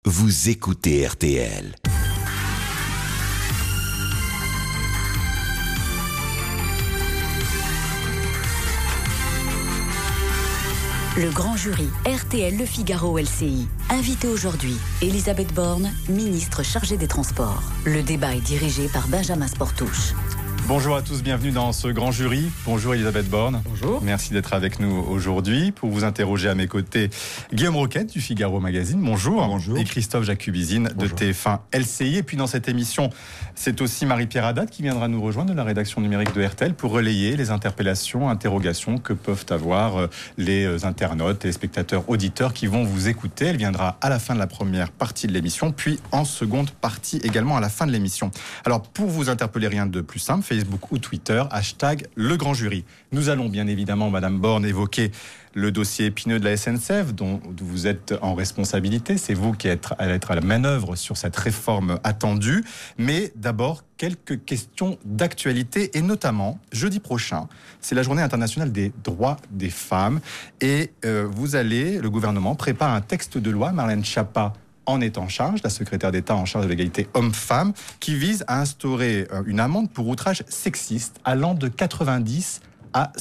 vous écoutez RTL. Le grand jury RTL Le Figaro LCI. Invité aujourd'hui, Elisabeth Borne, ministre chargée des Transports. Le débat est dirigé par Benjamin Sportouche. Bonjour à tous, bienvenue dans ce grand jury. Bonjour Elisabeth Borne. Bonjour. Merci d'être avec nous aujourd'hui. Pour vous interroger à mes côtés, Guillaume Roquette du Figaro Magazine. Bonjour. Bonjour. Et Christophe Jacubizine de TF1 LCI. Et puis dans cette émission, c'est aussi Marie-Pierre Haddad qui viendra nous rejoindre de la rédaction numérique de RTL pour relayer les interpellations, interrogations que peuvent avoir les internautes, les spectateurs, auditeurs qui vont vous écouter. Elle viendra à la fin de la première partie de l'émission, puis en seconde partie également à la fin de l'émission. Alors pour vous interpeller, rien de plus simple, Facebook ou Twitter, hashtag Le Grand Jury. Nous allons bien évidemment, Madame Borne, évoquer le dossier épineux de la SNCF dont vous êtes en responsabilité. C'est vous qui allez être à la manœuvre sur cette réforme attendue. Mais d'abord, quelques questions d'actualité et notamment, jeudi prochain, c'est la journée internationale des droits des femmes. Et le gouvernement prépare un texte de loi, Marlène Schiappa en est en charge, la secrétaire d'État en charge de l'égalité homme-femme, qui vise à instaurer une amende pour outrage sexiste allant de 90 à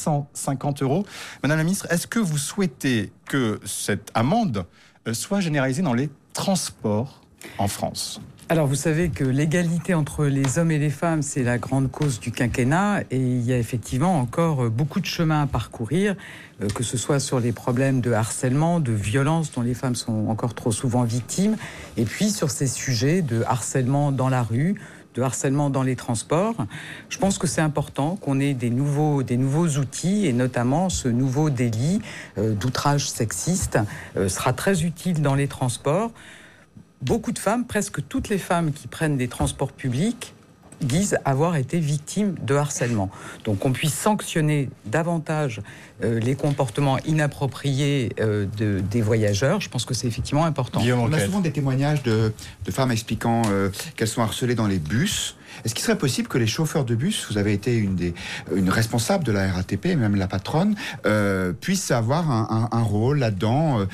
750 €. Madame la ministre, est-ce que vous souhaitez que cette amende soit généralisée dans les transports en France ? Alors, vous savez que l'égalité entre les hommes et les femmes, c'est la grande cause du quinquennat. Et il y a effectivement encore beaucoup de chemin à parcourir, que ce soit sur les problèmes de harcèlement, de violence dont les femmes sont encore trop souvent victimes, et puis sur ces sujets de harcèlement dans la rue, de harcèlement dans les transports. Je pense que c'est important qu'on ait des nouveaux outils, et notamment ce nouveau délit d'outrage sexiste sera très utile dans les transports. Beaucoup de femmes, presque toutes les femmes qui prennent des transports publics, disent avoir été victimes de harcèlement. Donc qu'on puisse sanctionner davantage les comportements inappropriés des voyageurs, je pense que c'est effectivement important. On a souvent des témoignages de femmes expliquant qu'elles sont harcelées dans les bus. Est-ce qu'il serait possible que les chauffeurs de bus, vous avez été une responsable de la RATP, même la patronne, puissent avoir un rôle là-dedans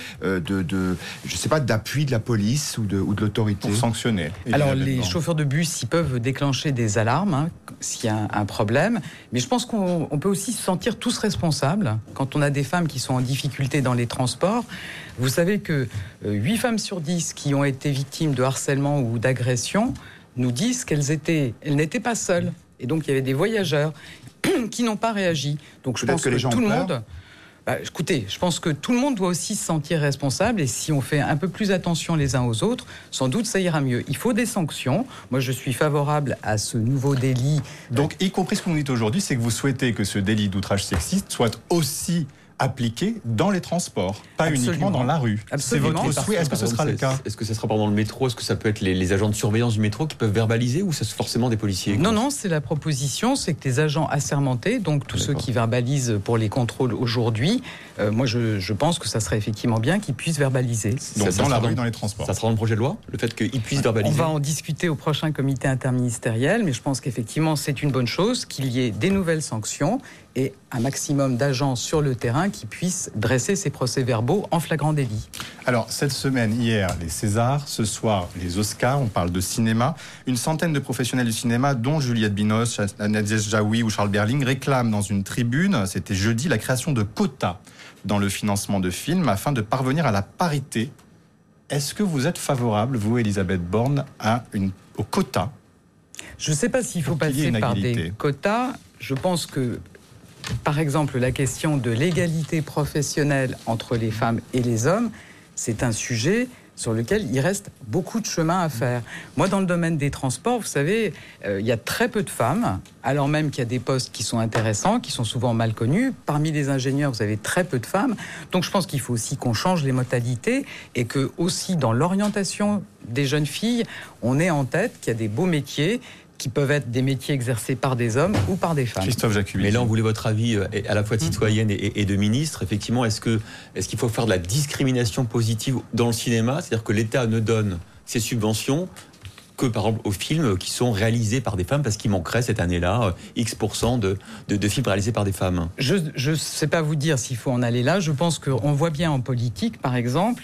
je sais pas, d'appui de la police ou de l'autorité pour sanctionner? Alors les chauffeurs de bus, ils peuvent déclencher des alarmes s'il y a un problème, mais je pense qu'on peut aussi se sentir tous responsables quand on a des femmes qui sont en difficulté dans les transports. Vous savez que 8 femmes sur 10 qui ont été victimes de harcèlement ou d'agression nous disent qu'elles n'étaient pas seules. Et donc, il y avait des voyageurs qui n'ont pas réagi. Donc, je pense que tout le monde... écoutez, je pense que tout le monde doit aussi se sentir responsable. Et si on fait un peu plus attention les uns aux autres, sans doute, ça ira mieux. Il faut des sanctions. Moi, je suis favorable à ce nouveau délit. Donc, y compris ce que vous dites aujourd'hui, c'est que vous souhaitez que ce délit d'outrage sexiste soit aussi appliqué dans les transports, pas Absolument. Uniquement dans la rue. Absolument. C'est votre souhait. Est-ce que ce sera le cas ? Est-ce que ça sera pendant le métro ? Est-ce que ça peut être les agents de surveillance du métro qui peuvent verbaliser, ou c'est forcément des policiers ? Non, c'est la proposition, c'est que les agents assermentés, donc tous ceux qui verbalisent pour les contrôles aujourd'hui, moi je pense que ça serait effectivement bien qu'ils puissent verbaliser. Donc dans la rue, dans les transports. Ça sera dans le projet de loi, le fait qu'ils puissent verbaliser ? On va en discuter au prochain comité interministériel, mais je pense qu'effectivement c'est une bonne chose qu'il y ait des nouvelles sanctions et un maximum d'agents sur le terrain qui puissent dresser ces procès-verbaux en flagrant délit. Alors, cette semaine, hier, les Césars, ce soir, les Oscars, on parle de cinéma. Une centaine de professionnels du cinéma, dont Juliette Binoche, Nadia Jaoui ou Charles Berling, réclament dans une tribune, c'était jeudi, la création de quotas dans le financement de films afin de parvenir à la parité. Est-ce que vous êtes favorable, vous, Elisabeth Borne, aux quotas ? Je ne sais pas s'il faut passer par des quotas. Je pense que par exemple, la question de l'égalité professionnelle entre les femmes et les hommes, c'est un sujet sur lequel il reste beaucoup de chemin à faire. Moi, dans le domaine des transports, vous savez, il y a très peu de femmes, alors même qu'il y a des postes qui sont intéressants, qui sont souvent mal connus. Parmi les ingénieurs, vous avez très peu de femmes. Donc, je pense qu'il faut aussi qu'on change les modalités et que, aussi, dans l'orientation des jeunes filles, on ait en tête qu'il y a des beaux métiers qui peuvent être des métiers exercés par des hommes ou par des femmes. Christophe Jacubizine. Mais là, on voulait votre avis à la fois de citoyenne et de ministre. Effectivement, est-ce qu'il faut faire de la discrimination positive dans le cinéma ? C'est-à-dire que l'État ne donne ses subventions que, par exemple, aux films qui sont réalisés par des femmes, parce qu'il manquerait cette année-là X% de films réalisés par des femmes. Je ne sais pas vous dire s'il faut en aller là. Je pense qu'on voit bien en politique, par exemple,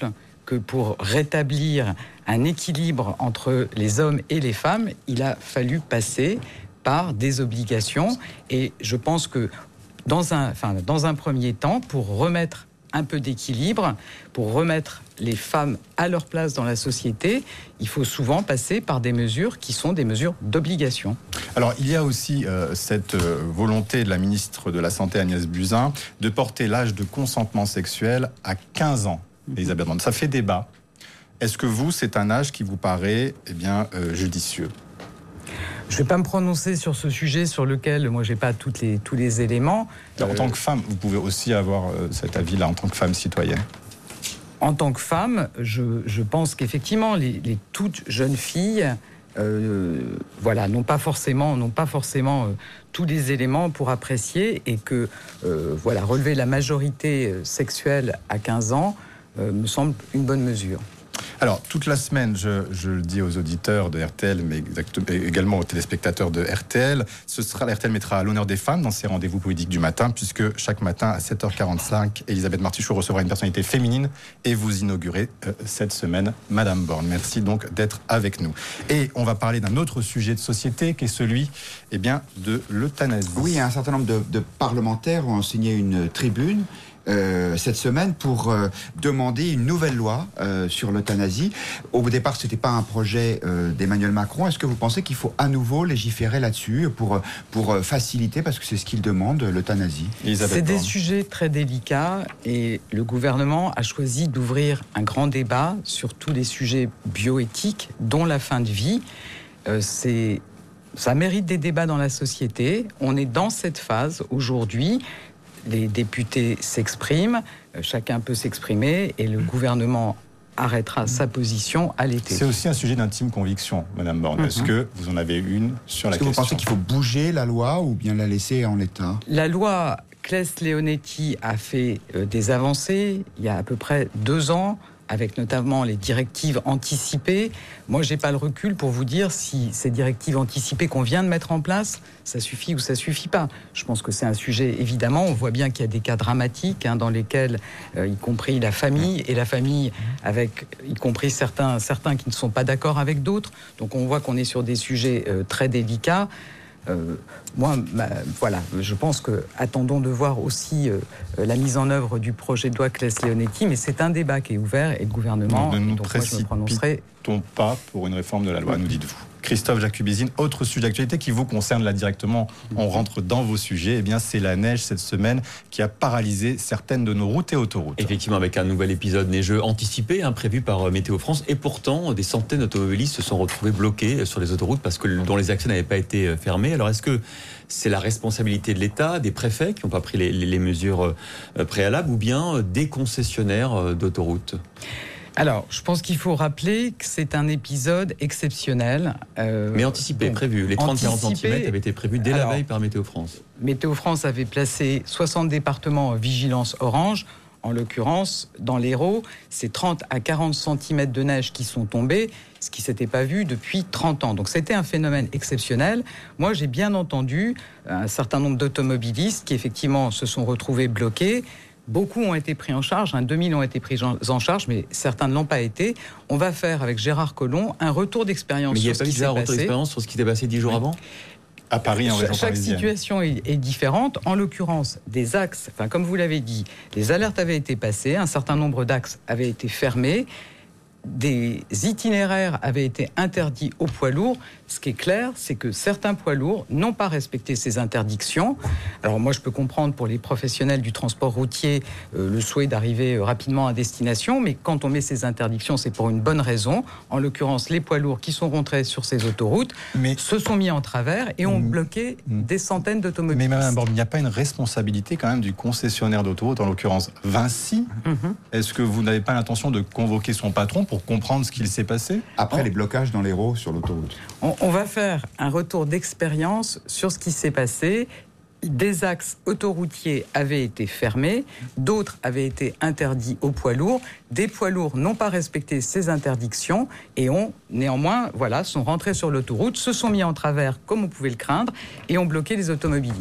que pour rétablir un équilibre entre les hommes et les femmes, il a fallu passer par des obligations. Et je pense que dans un premier temps, pour remettre un peu d'équilibre, pour remettre les femmes à leur place dans la société, il faut souvent passer par des mesures qui sont des mesures d'obligation. Alors, il y a aussi cette volonté de la ministre de la Santé, Agnès Buzyn, de porter l'âge de consentement sexuel à 15 ans. Elisabeth Borne, ça fait débat. Est-ce que c'est un âge qui vous paraît judicieux ? Je ne vais pas me prononcer sur ce sujet sur lequel moi j'ai pas tous les éléments. En tant que femme, vous pouvez aussi avoir cet avis-là en tant que femme citoyenne. En tant que femme, je pense qu'effectivement les toutes jeunes filles, n'ont pas forcément tous les éléments pour apprécier et que relever la majorité sexuelle à 15 ans me semble une bonne mesure. Alors, toute la semaine, je le dis aux auditeurs de RTL, mais également aux téléspectateurs de RTL, RTL mettra à l'honneur des femmes dans ses rendez-vous politiques du matin, puisque chaque matin à 7h45, Elisabeth Martichoux recevra une personnalité féminine et vous inaugurez cette semaine Madame Borne. Merci donc d'être avec nous. Et on va parler d'un autre sujet de société qui est celui de l'euthanasie. Oui, un certain nombre de parlementaires ont signé une tribune cette semaine pour demander une nouvelle loi sur l'euthanasie. Au départ, ce n'était pas un projet d'Emmanuel Macron. Est-ce que vous pensez qu'il faut à nouveau légiférer là-dessus pour faciliter, parce que c'est ce qu'il demande, l'euthanasie ? C'est des sujets très délicats et le gouvernement a choisi d'ouvrir un grand débat sur tous les sujets bioéthiques, dont la fin de vie. Ça mérite des débats dans la société. On est dans cette phase aujourd'hui. Les députés s'expriment, chacun peut s'exprimer et le gouvernement arrêtera sa position à l'été. C'est aussi un sujet d'intime conviction, Madame Borne. Est-ce que vous en avez une sur la question ? Est-ce que vous pensez qu'il faut bouger la loi ou bien la laisser en l'état ? La loi Claes-Leonetti a fait des avancées il y a à peu près 2 ans, avec notamment les directives anticipées. Moi, je n'ai pas le recul pour vous dire si ces directives anticipées qu'on vient de mettre en place, ça suffit ou ça suffit pas. Je pense que c'est un sujet, évidemment, on voit bien qu'il y a des cas dramatiques dans lesquels, y compris la famille, avec y compris certains qui ne sont pas d'accord avec d'autres. Donc on voit qu'on est sur des sujets très délicats. Je pense que attendons de voir aussi la mise en œuvre du projet de loi Claes-Leonetti, mais c'est un débat qui est ouvert et le gouvernement. Ne nous précipitons pas pour une réforme de la loi, nous dites-vous. Christophe Jacubizine, autre sujet d'actualité qui vous concerne là directement, on rentre dans vos sujets, c'est la neige cette semaine qui a paralysé certaines de nos routes et autoroutes. Effectivement, avec un nouvel épisode neigeux anticipé, prévu par Météo France, et pourtant des centaines d'automobilistes se sont retrouvés bloqués sur les autoroutes dont les accès n'avaient pas été fermés. Alors est-ce que c'est la responsabilité de l'État, des préfets qui n'ont pas pris les mesures préalables, ou bien des concessionnaires d'autoroutes ? Alors, je pense qu'il faut rappeler que c'est un épisode exceptionnel. Mais anticipé, prévu. Les 30-40 cm avaient été prévus dès la veille par Météo France. Météo France avait placé 60 départements en vigilance orange. En l'occurrence, dans l'Hérault, c'est 30 à 40 cm de neige qui sont tombés, ce qui ne s'était pas vu depuis 30 ans. Donc c'était un phénomène exceptionnel. Moi, j'ai bien entendu un certain nombre d'automobilistes qui, effectivement, se sont retrouvés bloqués. Beaucoup ont été pris en charge, 2000 ont été pris en charge, mais certains ne l'ont pas été. On va faire, avec Gérard Collomb, un retour d'expérience sur ce qui s'est passé. Mais il n'y a pas eu un retour d'expérience sur ce qui s'est passé 10 jours avant ? À Paris, en région parisienne. Chaque situation est différente. En l'occurrence, des axes, comme vous l'avez dit, les alertes avaient été passées, un certain nombre d'axes avaient été fermés, des itinéraires avaient été interdits aux poids lourds. Ce qui est clair, c'est que certains poids lourds n'ont pas respecté ces interdictions. Alors moi, je peux comprendre pour les professionnels du transport routier le souhait d'arriver rapidement à destination, mais quand on met ces interdictions, c'est pour une bonne raison. En l'occurrence, les poids lourds qui sont rentrés sur ces autoroutes se sont mis en travers et ont bloqué des centaines d'automobilistes. Mais Mme Borne, il n'y a pas une responsabilité quand même du concessionnaire d'autoroute, en l'occurrence Vinci. Est-ce que vous n'avez pas l'intention de convoquer son patron pour comprendre ce qu'il s'est passé ? Après les blocages dans l'Hérault sur l'autoroute. On va faire un retour d'expérience sur ce qui s'est passé. Des axes autoroutiers avaient été fermés, d'autres avaient été interdits aux poids lourds. Des poids lourds n'ont pas respecté ces interdictions et ont néanmoins, sont rentrés sur l'autoroute, se sont mis en travers comme on pouvait le craindre et ont bloqué les automobilistes.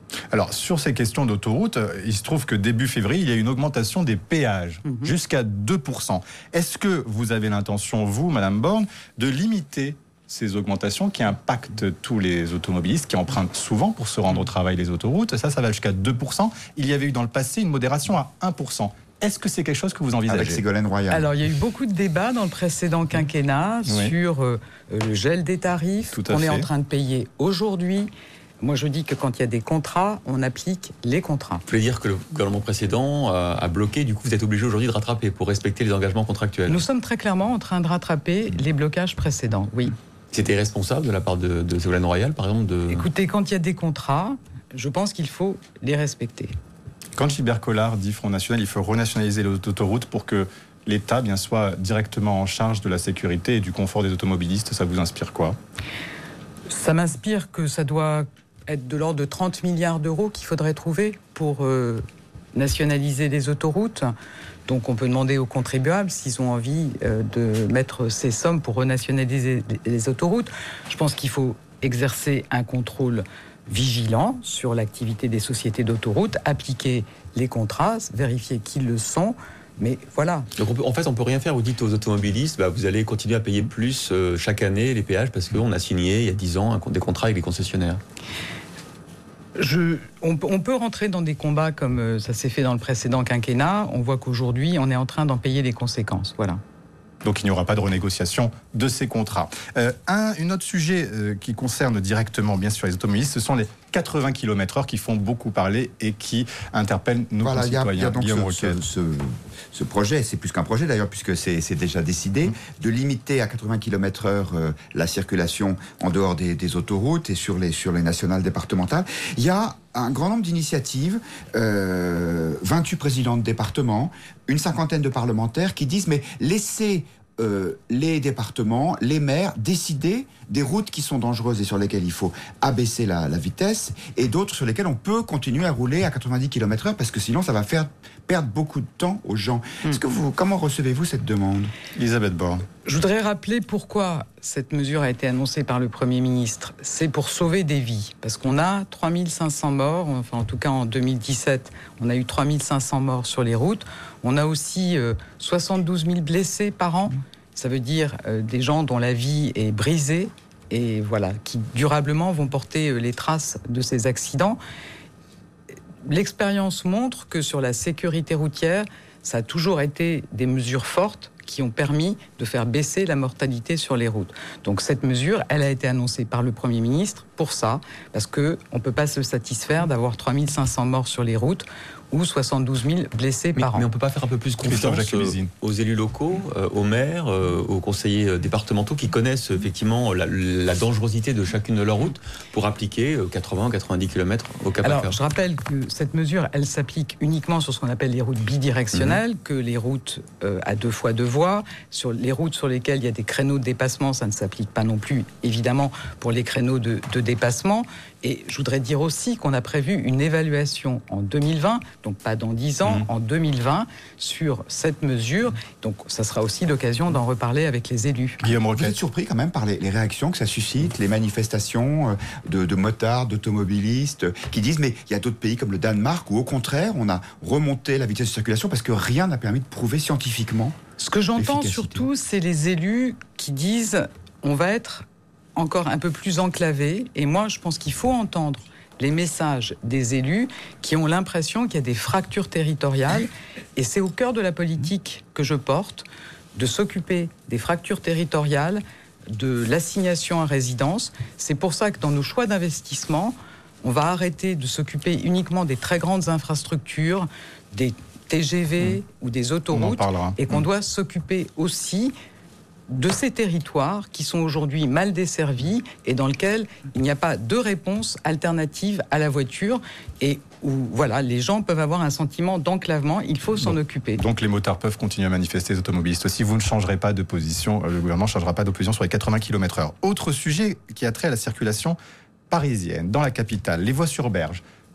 Alors, sur ces questions d'autoroute, il se trouve que début février, il y a une augmentation des péages, jusqu'à 2%. Est-ce que vous avez l'intention, vous, Madame Borne, de limiter ces augmentations qui impactent tous les automobilistes qui empruntent souvent pour se rendre au travail les autoroutes? Ça va jusqu'à 2%. Il y avait eu dans le passé une modération à 1%. Est-ce que c'est quelque chose que vous envisagez? Avec Ségolène Royal. Alors, il y a eu beaucoup de débats dans le précédent quinquennat sur le gel des tarifs qu'on est en train de payer aujourd'hui. Moi, je dis que quand il y a des contrats, on applique les contrats. Vous voulez dire que le gouvernement précédent a bloqué, du coup vous êtes obligé aujourd'hui de rattraper pour respecter les engagements contractuels? Nous sommes très clairement en train de rattraper les blocages précédents, oui. C'était irresponsable de la part de Ségolène Royal, par exemple Écoutez, quand il y a des contrats, je pense qu'il faut les respecter. Quand Gilbert Collard dit Front National, il faut renationaliser les autoroutes pour que l'État soit directement en charge de la sécurité et du confort des automobilistes, ça vous inspire quoi? Ça m'inspire que ça doit être de l'ordre de 30 milliards d'euros qu'il faudrait trouver pour nationaliser les autoroutes. Donc on peut demander aux contribuables s'ils ont envie de mettre ces sommes pour renationaliser les autoroutes. Je pense qu'il faut exercer un contrôle vigilant sur l'activité des sociétés d'autoroutes, appliquer les contrats, vérifier qu'ils le sont. Mais voilà. Donc on peut rien faire. Vous dites aux automobilistes, vous allez continuer à payer plus chaque année les péages parce qu'on a signé il y a 10 ans des contrats avec les concessionnaires. On peut rentrer dans des combats comme ça s'est fait dans le précédent quinquennat. On voit qu'aujourd'hui, on est en train d'en payer les conséquences. Voilà. Donc il n'y aura pas de renégociation de ces contrats. Un autre sujet qui concerne directement bien sûr les automobilistes, ce sont les 80 km/h qui font beaucoup parler et qui interpellent nos concitoyens. Il y a donc ce projet, c'est plus qu'un projet d'ailleurs puisque c'est déjà décidé, de limiter à 80 km/h la circulation en dehors des autoroutes et sur les nationales départementales. Il y a un grand nombre d'initiatives, 28 présidents de départements, une cinquantaine de parlementaires qui disent mais laissez les départements, les maires décider des routes qui sont dangereuses et sur lesquelles il faut abaisser la vitesse et d'autres sur lesquelles on peut continuer à rouler à 90 km/h parce que sinon ça va faire perdre beaucoup de temps aux gens. Comment recevez-vous cette demande? Elisabeth Borne. Je voudrais rappeler pourquoi cette mesure a été annoncée par le Premier ministre. C'est pour sauver des vies. Parce qu'on a 3500 morts, enfin en tout cas en 2017, on a eu 3500 morts sur les routes. On a aussi 72 000 blessés par an. Ça veut dire des gens dont la vie est brisée et voilà, qui durablement vont porter les traces de ces accidents. L'expérience montre que sur la sécurité routière, ça a toujours été des mesures fortes qui ont permis de faire baisser la mortalité sur les routes. Donc cette mesure, elle a été annoncée par le Premier ministre pour ça, parce qu'on ne peut pas se satisfaire d'avoir 3500 morts sur les routes ou 72 000 blessés par an. Mais on ne peut pas faire un peu plus confiance aux élus locaux, aux maires, aux conseillers départementaux qui connaissent effectivement la dangerosité de chacune de leurs routes pour appliquer 80 ou 90 km au cas par cas. Alors, je rappelle que cette mesure, elle s'applique uniquement sur ce qu'on appelle les routes bidirectionnelles, que les routes à 2 fois 2 voies. Sur les routes sur lesquelles il y a des créneaux de dépassement, ça ne s'applique pas non plus, évidemment, pour les créneaux de dépassement. Et je voudrais dire aussi qu'on a prévu une évaluation en 2020, donc pas dans 10 ans, en 2020, sur cette mesure. Donc ça sera aussi l'occasion d'en reparler avec les élus. Guillaume Roquette. Vous êtes surpris quand même par les réactions que ça suscite, les manifestations de motards, d'automobilistes, qui disent mais il y a d'autres pays comme le Danemark où au contraire on a remonté la vitesse de circulation parce que rien n'a permis de prouver scientifiquement. Ce que j'entends surtout, c'est les élus qui disent on va être encore un peu plus enclavé. Et moi, je pense qu'il faut entendre les messages des élus qui ont l'impression qu'il y a des fractures territoriales. Et c'est au cœur de la politique que je porte, de s'occuper des fractures territoriales, de l'assignation à résidence. C'est pour ça que dans nos choix d'investissement, on va arrêter de s'occuper uniquement des très grandes infrastructures, des TGV ou des autoroutes, et qu'on doit s'occuper aussi de ces territoires qui sont aujourd'hui mal desservis et dans lesquels il n'y a pas de réponse alternative à la voiture et où voilà, les gens peuvent avoir un sentiment d'enclavement, il faut s'en occuper. Donc les motards peuvent continuer à manifester, les automobilistes aussi. Vous ne changerez pas de position, le gouvernement ne changera pas d'opposition sur les 80 km/h. Autre sujet qui a trait à la circulation parisienne, dans la capitale, les voies sur berge.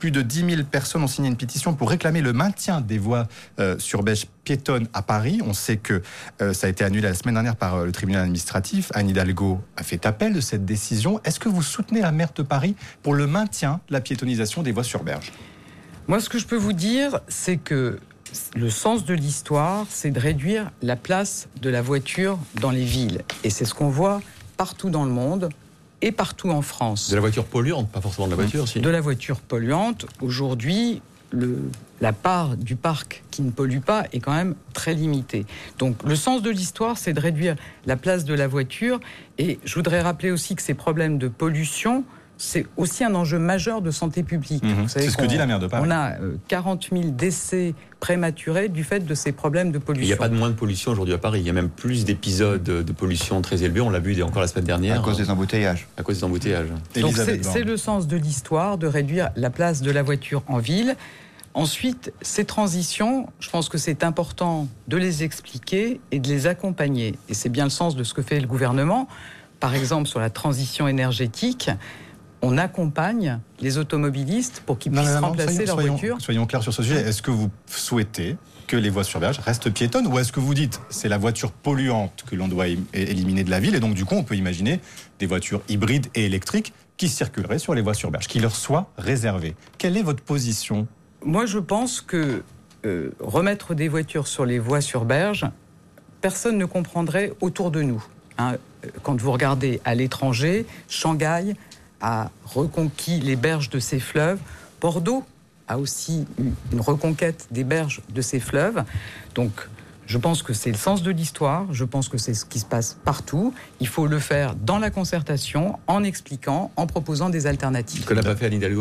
Plus de 10 000 personnes ont signé une pétition pour réclamer le maintien des voies sur berge piétonnes à Paris. On sait que ça a été annulé la semaine dernière par le tribunal administratif. Anne Hidalgo a fait appel de cette décision. Est-ce que vous soutenez la maire de Paris pour le maintien de la piétonisation des voies sur berge ? Moi, ce que je peux vous dire, c'est que le sens de l'histoire, c'est de réduire la place de la voiture dans les villes. Et c'est ce qu'on voit partout dans le monde et partout en France. De la voiture polluante, pas forcément de la voiture, si. De la voiture polluante. Aujourd'hui, la part du parc qui ne pollue pas est quand même très limitée. Donc le sens de l'histoire, c'est de réduire la place de la voiture. Et je voudrais rappeler aussi que ces problèmes de pollution, c'est aussi un enjeu majeur de santé publique. Vous savez, c'est ce que dit la maire de Paris. On a 40 000 décès prématurés du fait de ces problèmes de pollution. Il n'y a pas de moins de pollution aujourd'hui à Paris. Il y a même plus d'épisodes de pollution très élevés. On l'a vu encore la semaine dernière. À cause des embouteillages. À cause des embouteillages. Donc c'est le sens de l'histoire, de réduire la place de la voiture en ville. Ensuite, ces transitions, je pense que c'est important de les expliquer et de les accompagner. Et c'est bien le sens de ce que fait le gouvernement. Par exemple, sur la transition énergétique, on accompagne les automobilistes pour qu'ils puissent remplacer leur voiture. Soyons clairs sur ce sujet. Est-ce que vous souhaitez que les voies sur berge restent piétonnes ou est-ce que vous dites c'est la voiture polluante que l'on doit éliminer de la ville et donc du coup on peut imaginer des voitures hybrides et électriques qui circuleraient sur les voies sur berge, qui leur soient réservées? Quelle est votre position? Moi je pense que remettre des voitures sur les voies sur berge, personne ne comprendrait autour de nous. Quand vous regardez à l'étranger, Shanghai a reconquis les berges de ses fleuves. Bordeaux a aussi eu une reconquête des berges de ses fleuves. Donc, je pense que c'est le sens de l'histoire. Je pense que c'est ce qui se passe partout. Il faut le faire dans la concertation, en expliquant, en proposant des alternatives. Ce que n'a pas fait Anne Hidalgo ?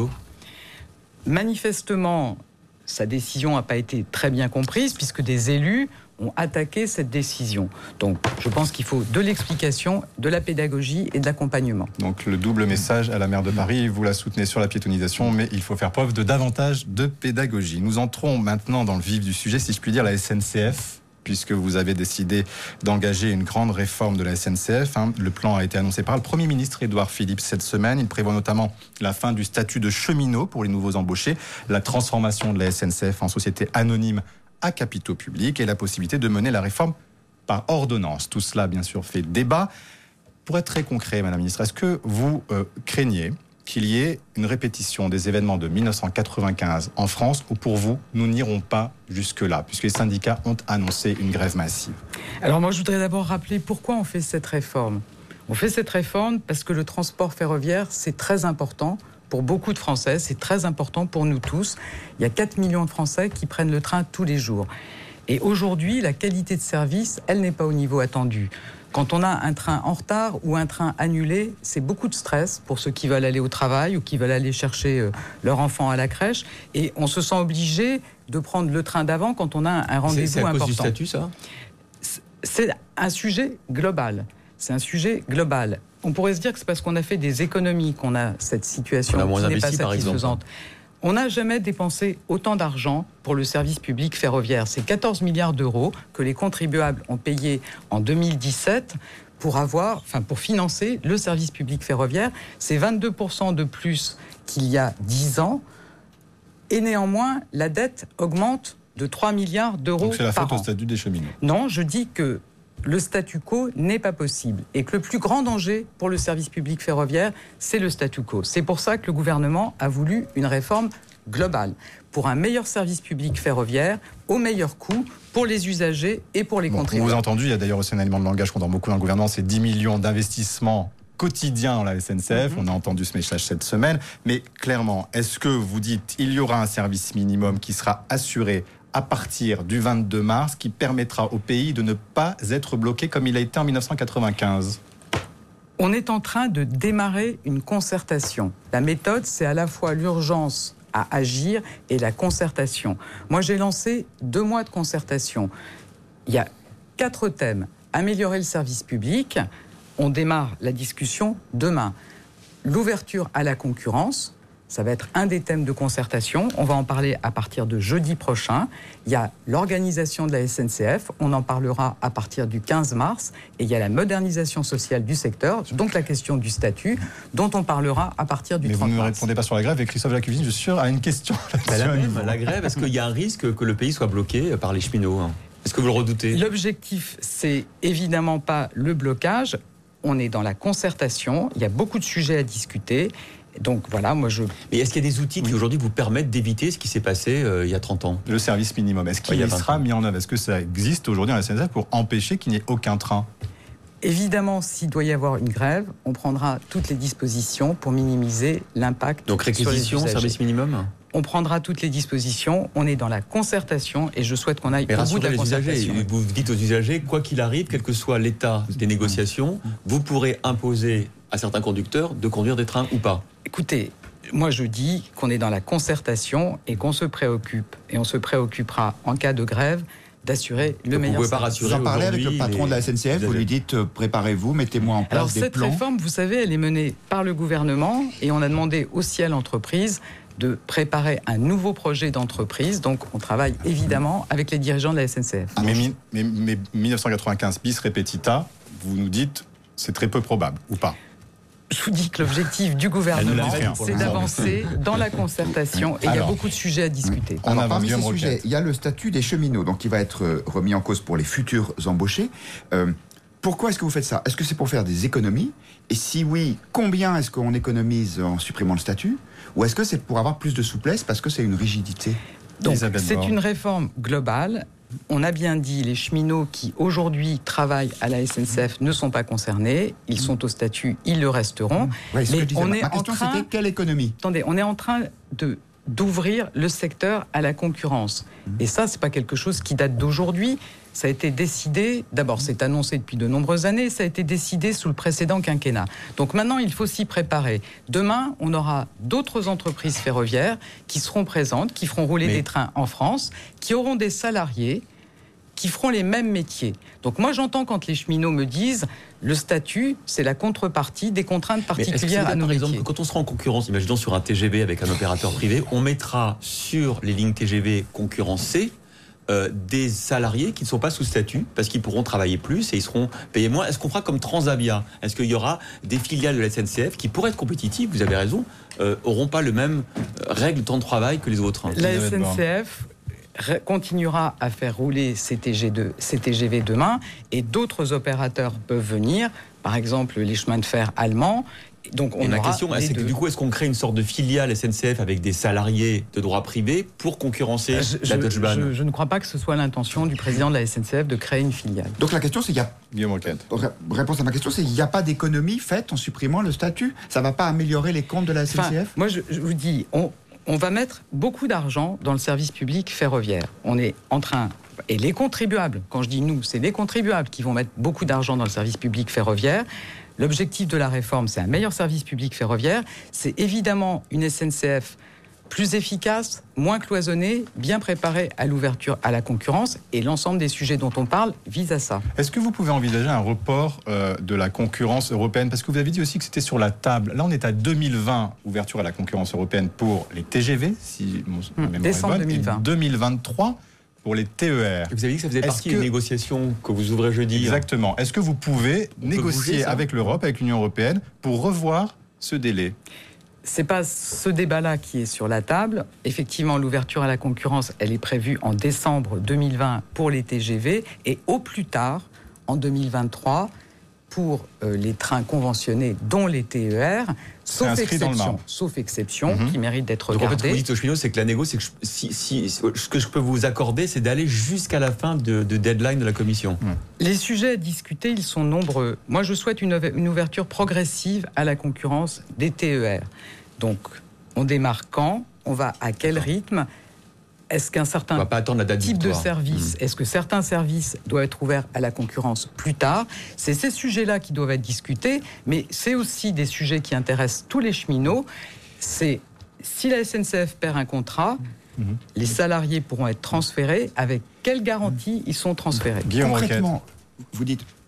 Manifestement, sa décision n'a pas été très bien comprise, puisque des élus ont attaqué cette décision. Donc, je pense qu'il faut de l'explication, de la pédagogie et de l'accompagnement. Donc, le double message à la maire de Paris, vous la soutenez sur la piétonisation, mais il faut faire preuve de davantage de pédagogie. Nous entrons maintenant dans le vif du sujet, si je puis dire, la SNCF, puisque vous avez décidé d'engager une grande réforme de la SNCF. Le plan a été annoncé par le Premier ministre Édouard Philippe cette semaine. Il prévoit notamment la fin du statut de cheminot pour les nouveaux embauchés, la transformation de la SNCF en société anonyme à capitaux publics et la possibilité de mener la réforme par ordonnance. Tout cela, bien sûr, fait débat. Pour être très concret, Madame la Ministre, est-ce que vous craignez qu'il y ait une répétition des événements de 1995 en France ou pour vous, nous n'irons pas jusque-là, puisque les syndicats ont annoncé une grève massive? Alors moi, je voudrais d'abord rappeler pourquoi on fait cette réforme. On fait cette réforme parce que le transport ferroviaire, c'est très important. Pour beaucoup de Français, c'est très important pour nous tous. Il y a 4 millions de Français qui prennent le train tous les jours. Et aujourd'hui, la qualité de service, elle n'est pas au niveau attendu. Quand on a un train en retard ou un train annulé, c'est beaucoup de stress pour ceux qui veulent aller au travail ou qui veulent aller chercher leur enfant à la crèche. Et on se sent obligé de prendre le train d'avant quand on a un rendez-vous important. C'est à cause du statut, ça ? C'est un sujet global. C'est un sujet global. On pourrait se dire que c'est parce qu'on a fait des économies qu'on a cette situation qui n'est pas satisfaisante. On n'a jamais dépensé autant d'argent pour le service public ferroviaire. C'est 14 milliards d'euros que les contribuables ont payés en 2017 pour financer le service public ferroviaire. C'est 22% de plus qu'il y a 10 ans. Et néanmoins, la dette augmente de 3 milliards d'euros par an. Donc c'est la faute au statut des cheminots. Non, je dis que le statu quo n'est pas possible et que le plus grand danger pour le service public ferroviaire, c'est le statu quo. C'est pour ça que le gouvernement a voulu une réforme globale pour un meilleur service public ferroviaire au meilleur coût pour les usagers et pour les contribuables. Vous avez entendu, il y a d'ailleurs aussi un élément de langage qu'on entend beaucoup dans le gouvernement, c'est 10 millions d'investissements quotidiens dans la SNCF. On a entendu ce message cette semaine. Mais clairement, est-ce que vous dites il y aura un service minimum qui sera assuré à partir du 22 mars, qui permettra au pays de ne pas être bloqué comme il a été en 1995 ? On est en train de démarrer une concertation. La méthode, c'est à la fois l'urgence à agir et la concertation. Moi, j'ai lancé 2 mois de concertation. Il y a 4 thèmes. Améliorer le service public. On démarre la discussion demain. L'ouverture à la concurrence. Ça va être un des thèmes de concertation. On va en parler à partir de jeudi prochain. Il y a l'organisation de la SNCF. On en parlera à partir du 15 mars. Et il y a la modernisation sociale du secteur, donc la question du statut, dont on parlera à partir du 30 mars. Mais vous ne me répondez pas sur la grève. Et Christophe Lacuisine, je suis sûr, a une question. La grève, est-ce qu'il y a un risque que le pays soit bloqué par les cheminots, hein? Est-ce que vous le redoutez? L'objectif, c'est évidemment pas le blocage. On est dans la concertation. Il y a beaucoup de sujets à discuter. Donc voilà, moi je... Mais est-ce qu'il y a des outils qui aujourd'hui vous permettent d'éviter ce qui s'est passé il y a 30 ans? Le service minimum, est-ce qu'il sera mis en œuvre? Est-ce que ça existe aujourd'hui dans la SNCF pour empêcher qu'il n'y ait aucun train? Évidemment, s'il doit y avoir une grève, on prendra toutes les dispositions pour minimiser l'impact. Donc réquisition, service minimum? On prendra toutes les dispositions, on est dans la concertation et je souhaite qu'on aille au bout de la concertation. Usagers, vous dites aux usagers, quoi qu'il arrive, quel que soit l'état des négociations, vous pourrez imposer à certains conducteurs de conduire des trains ou pas? Écoutez, moi je dis qu'on est dans la concertation et qu'on se préoccupe. Et on se préoccupera en cas de grève d'assurer le meilleur service. Vous en parlez avec le patron de la SNCF, vous lui dites préparez-vous, mettez-moi en place des plans. Alors cette réforme, vous savez, elle est menée par le gouvernement et on a demandé aussi à l'entreprise de préparer un nouveau projet d'entreprise. Donc on travaille évidemment avec les dirigeants de la SNCF. Mais 1995 bis repetita, vous nous dites c'est très peu probable ou pas? Je vous dis que l'objectif du gouvernement, c'est d'avancer dans la concertation et il y a beaucoup de sujets à discuter. Alors, parmi ces sujets, il y a le statut des cheminots, donc qui va être remis en cause pour les futurs embauchés. Pourquoi est-ce que vous faites ça? Est-ce que c'est pour faire des économies? Et si oui, combien est-ce qu'on économise en supprimant le statut? Ou est-ce que c'est pour avoir plus de souplesse parce que c'est une rigidité? Donc, c'est une réforme globale. On a bien dit, les cheminots qui aujourd'hui travaillent à la SNCF ne sont pas concernés. Ils sont au statut, ils le resteront. Ouais, mais ma question, c'était quelle économie? Attendez, on est en train d'ouvrir le secteur à la concurrence. Et ça, c'est pas quelque chose qui date d'aujourd'hui. Ça a été décidé, d'abord c'est annoncé depuis de nombreuses années, ça a été décidé sous le précédent quinquennat. Donc maintenant, il faut s'y préparer. Demain, on aura d'autres entreprises ferroviaires qui seront présentes, qui feront rouler des trains en France, qui auront des salariés, qui feront les mêmes métiers. Donc moi, j'entends quand les cheminots me disent le statut, c'est la contrepartie des contraintes particulières à nos métiers. Par exemple, quand on sera en concurrence, imaginons sur un TGV avec un opérateur privé, on mettra sur les lignes TGV concurrencées des salariés qui ne sont pas sous statut parce qu'ils pourront travailler plus et ils seront payés moins. Est-ce qu'on fera comme Transavia? Est-ce qu'il y aura des filiales de la SNCF qui, pour être compétitives, vous avez raison, n'auront pas le même règle de temps de travail que les autres? La SNCF continuera à faire rouler ces TGV demain et d'autres opérateurs peuvent venir, par exemple les chemins de fer allemands. Donc on ma question, c'est que du coup, est-ce qu'on crée une sorte de filiale SNCF avec des salariés de droit privé pour concurrencer la Deutsche Bahn? Je ne crois pas que ce soit l'intention du président de la SNCF de créer une filiale. Donc la question, c'est réponse à ma question, c'est il n'y a pas d'économie faite en supprimant le statut? Ça ne va pas améliorer les comptes de la SNCF? Moi, je vous dis, on va mettre beaucoup d'argent dans le service public ferroviaire. On est en train... Et les contribuables, quand je dis nous, c'est les contribuables qui vont mettre beaucoup d'argent dans le service public ferroviaire. L'objectif de la réforme, c'est un meilleur service public ferroviaire. C'est évidemment une SNCF plus efficace, moins cloisonnée, bien préparée à l'ouverture à la concurrence. Et l'ensemble des sujets dont on parle vise à ça. Est-ce que vous pouvez envisager un report de la concurrence européenne? Parce que vous avez dit aussi que c'était sur la table. Là, on est à 2020, ouverture à la concurrence européenne pour les TGV, si mon mémoire décembre est bonne, 2020. Et 2023 pour les TER. Vous avez dit que ça faisait partie des négociations que vous ouvrez jeudi. Exactement. Est-ce que vous pouvez négocier avec l'Europe, avec l'Union européenne, pour revoir ce délai? C'est pas ce débat-là qui est sur la table. Effectivement, l'ouverture à la concurrence, elle est prévue en décembre 2020 pour les TGV et au plus tard, en 2023, pour les trains conventionnés, dont les TER, sauf exception qui mérite d'être regardée. Donc en fait, ce que vous dites aux cheminots, c'est que la négo, c'est que ce que je peux vous accorder, c'est d'aller jusqu'à la fin de deadline de la Commission. Les sujets à discuter, ils sont nombreux. Moi, je souhaite une ouverture progressive à la concurrence des TER. Donc, on démarre quand? On va à quel rythme? Est-ce qu'un certain type de service, est-ce que certains services doivent être ouverts à la concurrence plus tard? C'est ces sujets-là qui doivent être discutés, mais c'est aussi des sujets qui intéressent tous les cheminots. C'est si la SNCF perd un contrat, les salariés pourront être transférés. Avec quelle garantie ils sont transférés? Concrètement, vous dites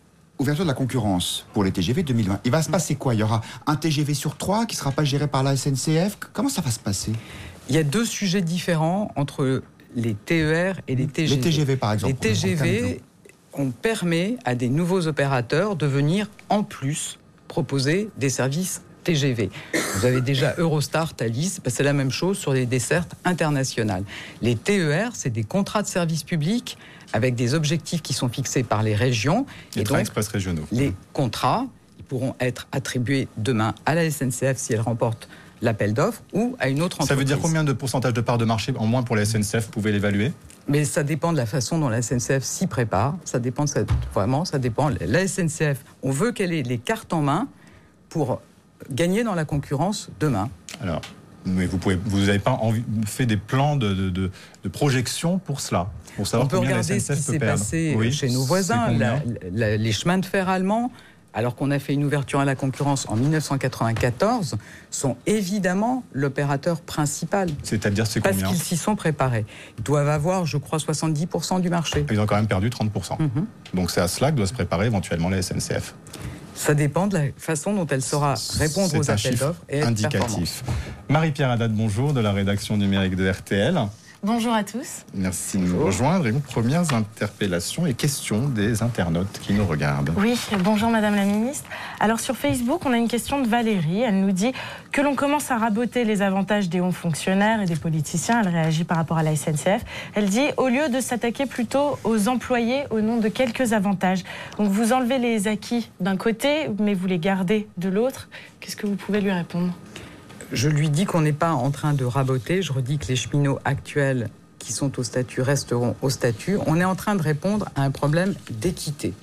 ouverture de la concurrence pour les TGV 2020. Il va se passer quoi? Il y aura un TGV sur 3 qui ne sera pas géré par la SNCF. Comment ça va se passer? Il y a 2 sujets différents entre les TER et les TGV. Les TGV, par exemple. Les TGV, on permet à des nouveaux opérateurs de venir en plus proposer des services TGV. Vous avez déjà Eurostar, Thalys, c'est la même chose sur les dessertes internationales. Les TER, c'est des contrats de service public avec des objectifs qui sont fixés par les régions. Les trains express régionaux. Les contrats, ils pourront être attribués demain à la SNCF si elle remporte l'appel d'offres ou à une autre entreprise. Ça veut dire combien de pourcentage de part de marché en moins pour la SNCF, vous pouvez l'évaluer? Mais ça dépend de la façon dont la SNCF s'y prépare. Ça dépend vraiment, ça dépend. La SNCF, on veut qu'elle ait les cartes en main pour gagner dans la concurrence demain. Alors, mais vous n'avez pas fait des plans de projection pour cela? Pour savoir on peut regarder ce qui s'est passé chez nos voisins, les chemins de fer allemands, alors qu'on a fait une ouverture à la concurrence en 1994, sont évidemment l'opérateur principal. C'est-à-dire c'est combien? Parce qu'ils s'y sont préparés. Ils doivent avoir, je crois, 70% du marché. Ils ont quand même perdu 30%. Donc c'est à cela que doit se préparer éventuellement la SNCF. Ça dépend de la façon dont elle saura répondre aux appels d'offres et être indicatif. Marie-Pierre Haddad, bonjour, de la rédaction numérique de RTL. Bonjour à tous. Merci de nous rejoindre. Et une premières interpellations et questions des internautes qui nous regardent. Oui, bonjour Madame la Ministre. Alors sur Facebook, on a une question de Valérie. Elle nous dit que l'on commence à raboter les avantages des hauts fonctionnaires et des politiciens. Elle réagit par rapport à la SNCF. Elle dit, au lieu de s'attaquer plutôt aux employés au nom de quelques avantages. Donc vous enlevez les acquis d'un côté, mais vous les gardez de l'autre. Qu'est-ce que vous pouvez lui répondre ? Je lui dis qu'on n'est pas en train de raboter. Je redis que les cheminots actuels qui sont au statut resteront au statut. On est en train de répondre à un problème d'équité.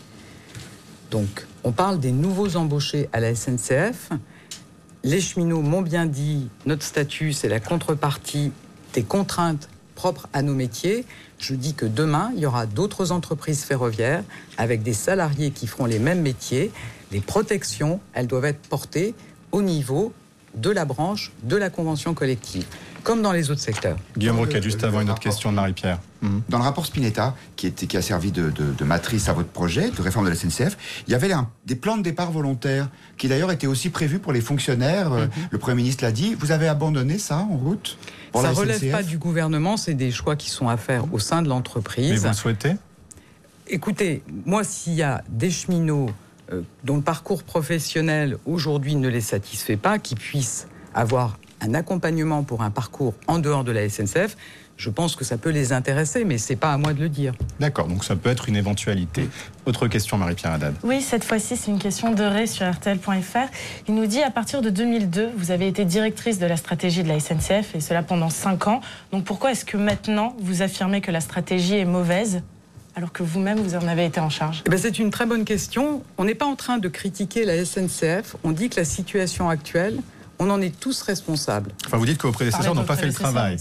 Donc, on parle des nouveaux embauchés à la SNCF. Les cheminots m'ont bien dit, notre statut, c'est la contrepartie des contraintes propres à nos métiers. Je dis que demain, il y aura d'autres entreprises ferroviaires avec des salariés qui feront les mêmes métiers. Les protections, elles doivent être portées au niveau de la branche, de la convention collective, comme dans les autres secteurs. Guillaume Roquette, juste avant une autre question de Marie-Pierre. Dans le rapport Spinetta, qui a servi de matrice à votre projet de réforme de la SNCF, il y avait des plans de départ volontaires, qui d'ailleurs étaient aussi prévus pour les fonctionnaires. Le Premier ministre l'a dit. Vous avez abandonné ça en route pour la SNCF ? Ça ne relève pas du gouvernement, c'est des choix qui sont à faire au sein de l'entreprise. Mais vous le souhaitez ? Écoutez, moi, s'il y a des cheminots dont le parcours professionnel aujourd'hui ne les satisfait pas, qui puissent avoir un accompagnement pour un parcours en dehors de la SNCF, je pense que ça peut les intéresser, mais c'est pas à moi de le dire. D'accord, donc ça peut être une éventualité. Autre question, Marie-Pierre Haddad. Oui, cette fois-ci, c'est une question de Ray sur RTL.fr. Il nous dit, à partir de 2002, vous avez été directrice de la stratégie de la SNCF, et cela pendant 5 ans. Donc pourquoi est-ce que maintenant, vous affirmez que la stratégie est mauvaise alors que vous-même, vous en avez été en charge? C'est une très bonne question. On n'est pas en train de critiquer la SNCF. On dit que la situation actuelle, on en est tous responsables. Enfin, vous dites que vos prédécesseurs n'ont pas fait le travail.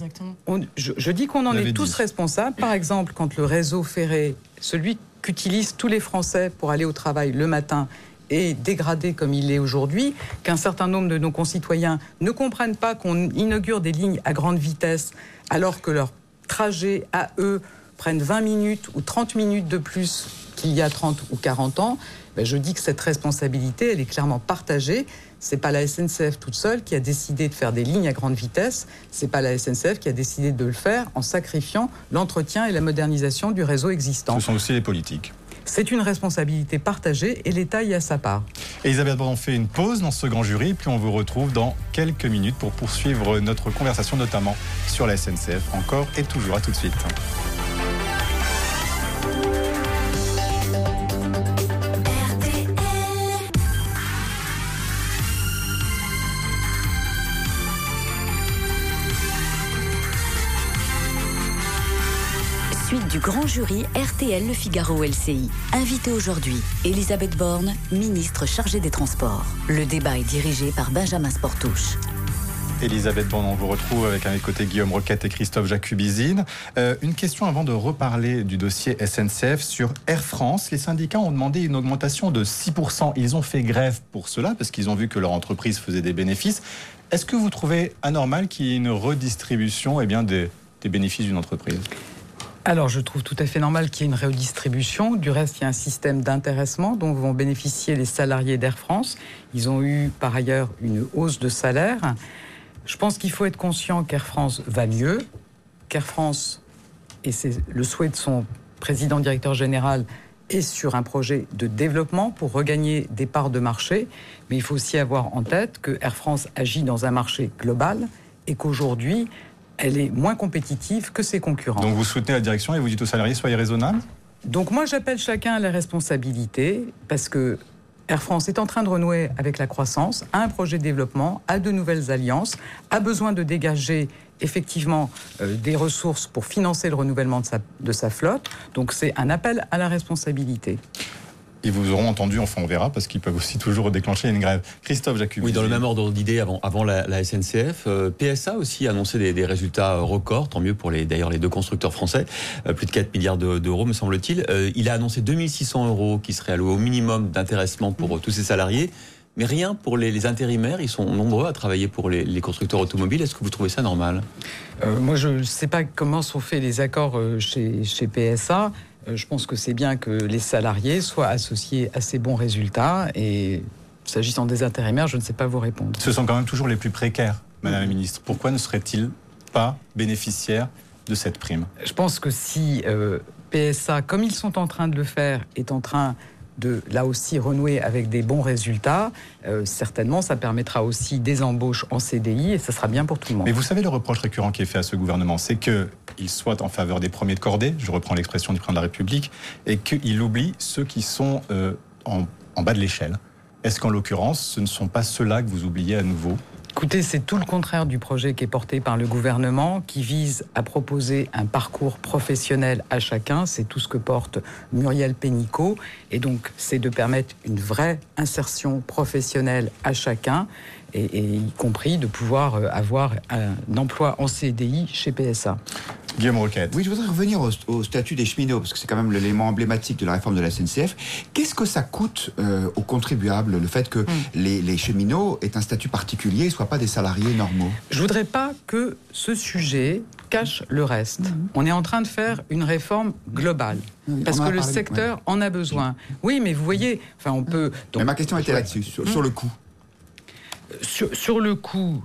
Je dis qu'on en est tous responsables. Par exemple, quand le réseau ferré, celui qu'utilisent tous les Français pour aller au travail le matin, est dégradé comme il est aujourd'hui, qu'un certain nombre de nos concitoyens ne comprennent pas qu'on inaugure des lignes à grande vitesse alors que leur trajet à eux prennent 20 minutes ou 30 minutes de plus qu'il y a 30 ou 40 ans, je dis que cette responsabilité, elle est clairement partagée. C'est pas la SNCF toute seule qui a décidé de faire des lignes à grande vitesse. C'est pas la SNCF qui a décidé de le faire en sacrifiant l'entretien et la modernisation du réseau existant. Ce sont aussi les politiques. C'est une responsabilité partagée et l'État y a sa part. Elisabeth Borne, on fait une pause dans ce grand jury, puis on vous retrouve dans quelques minutes pour poursuivre notre conversation, notamment sur la SNCF. Encore et toujours, à tout de suite. Suite du grand jury RTL Le Figaro LCI. Invitée aujourd'hui, Elisabeth Borne, ministre chargée des Transports. Le débat est dirigé par Benjamin Sportouche. Elisabeth Borne, on vous retrouve avec à mes côtés Guillaume Roquette et Christophe Jacubizine. Une question avant de reparler du dossier SNCF sur Air France. Les syndicats ont demandé une augmentation de 6%. Ils ont fait grève pour cela parce qu'ils ont vu que leur entreprise faisait des bénéfices. Est-ce que vous trouvez anormal qu'il y ait une redistribution des bénéfices d'une entreprise ? Alors, je trouve tout à fait normal qu'il y ait une redistribution. Du reste, il y a un système d'intéressement dont vont bénéficier les salariés d'Air France. Ils ont eu, par ailleurs, une hausse de salaire. Je pense qu'il faut être conscient qu'Air France va mieux, qu'Air France, et c'est le souhait de son président-directeur général, est sur un projet de développement pour regagner des parts de marché. Mais il faut aussi avoir en tête que Air France agit dans un marché global et qu'aujourd'hui, elle est moins compétitive que ses concurrents. Donc vous soutenez la direction et vous dites aux salariés, soyez raisonnables ? Donc moi, j'appelle chacun à la responsabilité, parce que Air France est en train de renouer avec la croissance, a un projet de développement, a de nouvelles alliances, a besoin de dégager effectivement des ressources pour financer le renouvellement de sa flotte. Donc c'est un appel à la responsabilité. Ils vous auront entendu, enfin on verra, parce qu'ils peuvent aussi toujours déclencher une grève. Christophe Jacubizzi. Oui, dans le même ordre d'idée, avant la SNCF, PSA aussi a annoncé des résultats records, tant mieux pour d'ailleurs les deux constructeurs français, plus de 4 milliards d'euros me semble-t-il. Il a annoncé 2600 € qui seraient alloués au minimum d'intéressement pour tous ses salariés, mais rien pour les intérimaires. Ils sont nombreux à travailler pour les constructeurs automobiles. Est-ce que vous trouvez ça normal ? Moi, je ne sais pas comment sont faits les accords chez PSA. Je pense que c'est bien que les salariés soient associés à ces bons résultats. Et s'agissant des intérimaires, je ne sais pas vous répondre. Ce sont quand même toujours les plus précaires, Madame la Ministre. Pourquoi ne seraient-ils pas bénéficiaires de cette prime ? Je pense que si PSA, comme ils sont en train de le faire, est en train de, là aussi, renouer avec des bons résultats, certainement, ça permettra aussi des embauches en CDI et ça sera bien pour tout le monde. Mais vous savez, le reproche récurrent qui est fait à ce gouvernement, c'est qu'il soit en faveur des premiers de cordée, je reprends l'expression du président de la République, et qu'il oublie ceux qui sont en bas de l'échelle. Est-ce qu'en l'occurrence, ce ne sont pas ceux-là que vous oubliez à nouveau ? Écoutez, c'est tout le contraire du projet qui est porté par le gouvernement, qui vise à proposer un parcours professionnel à chacun. C'est tout ce que porte Muriel Pénicaud. Et donc, c'est de permettre une vraie insertion professionnelle à chacun, et y compris de pouvoir avoir un emploi en CDI chez PSA. Guillaume Roquette. Oui, je voudrais revenir au statut des cheminots, parce que c'est quand même l'élément emblématique de la réforme de la SNCF. Qu'est-ce que ça coûte aux contribuables, le fait que les cheminots aient un statut particulier et ne soient pas des salariés normaux ? Je ne voudrais pas que ce sujet cache le reste. On est en train de faire une réforme globale, parce que le secteur en a besoin. Oui, mais vous voyez, enfin, on peut... Donc, mais ma question était là-dessus, sur le coût. Sur le coût...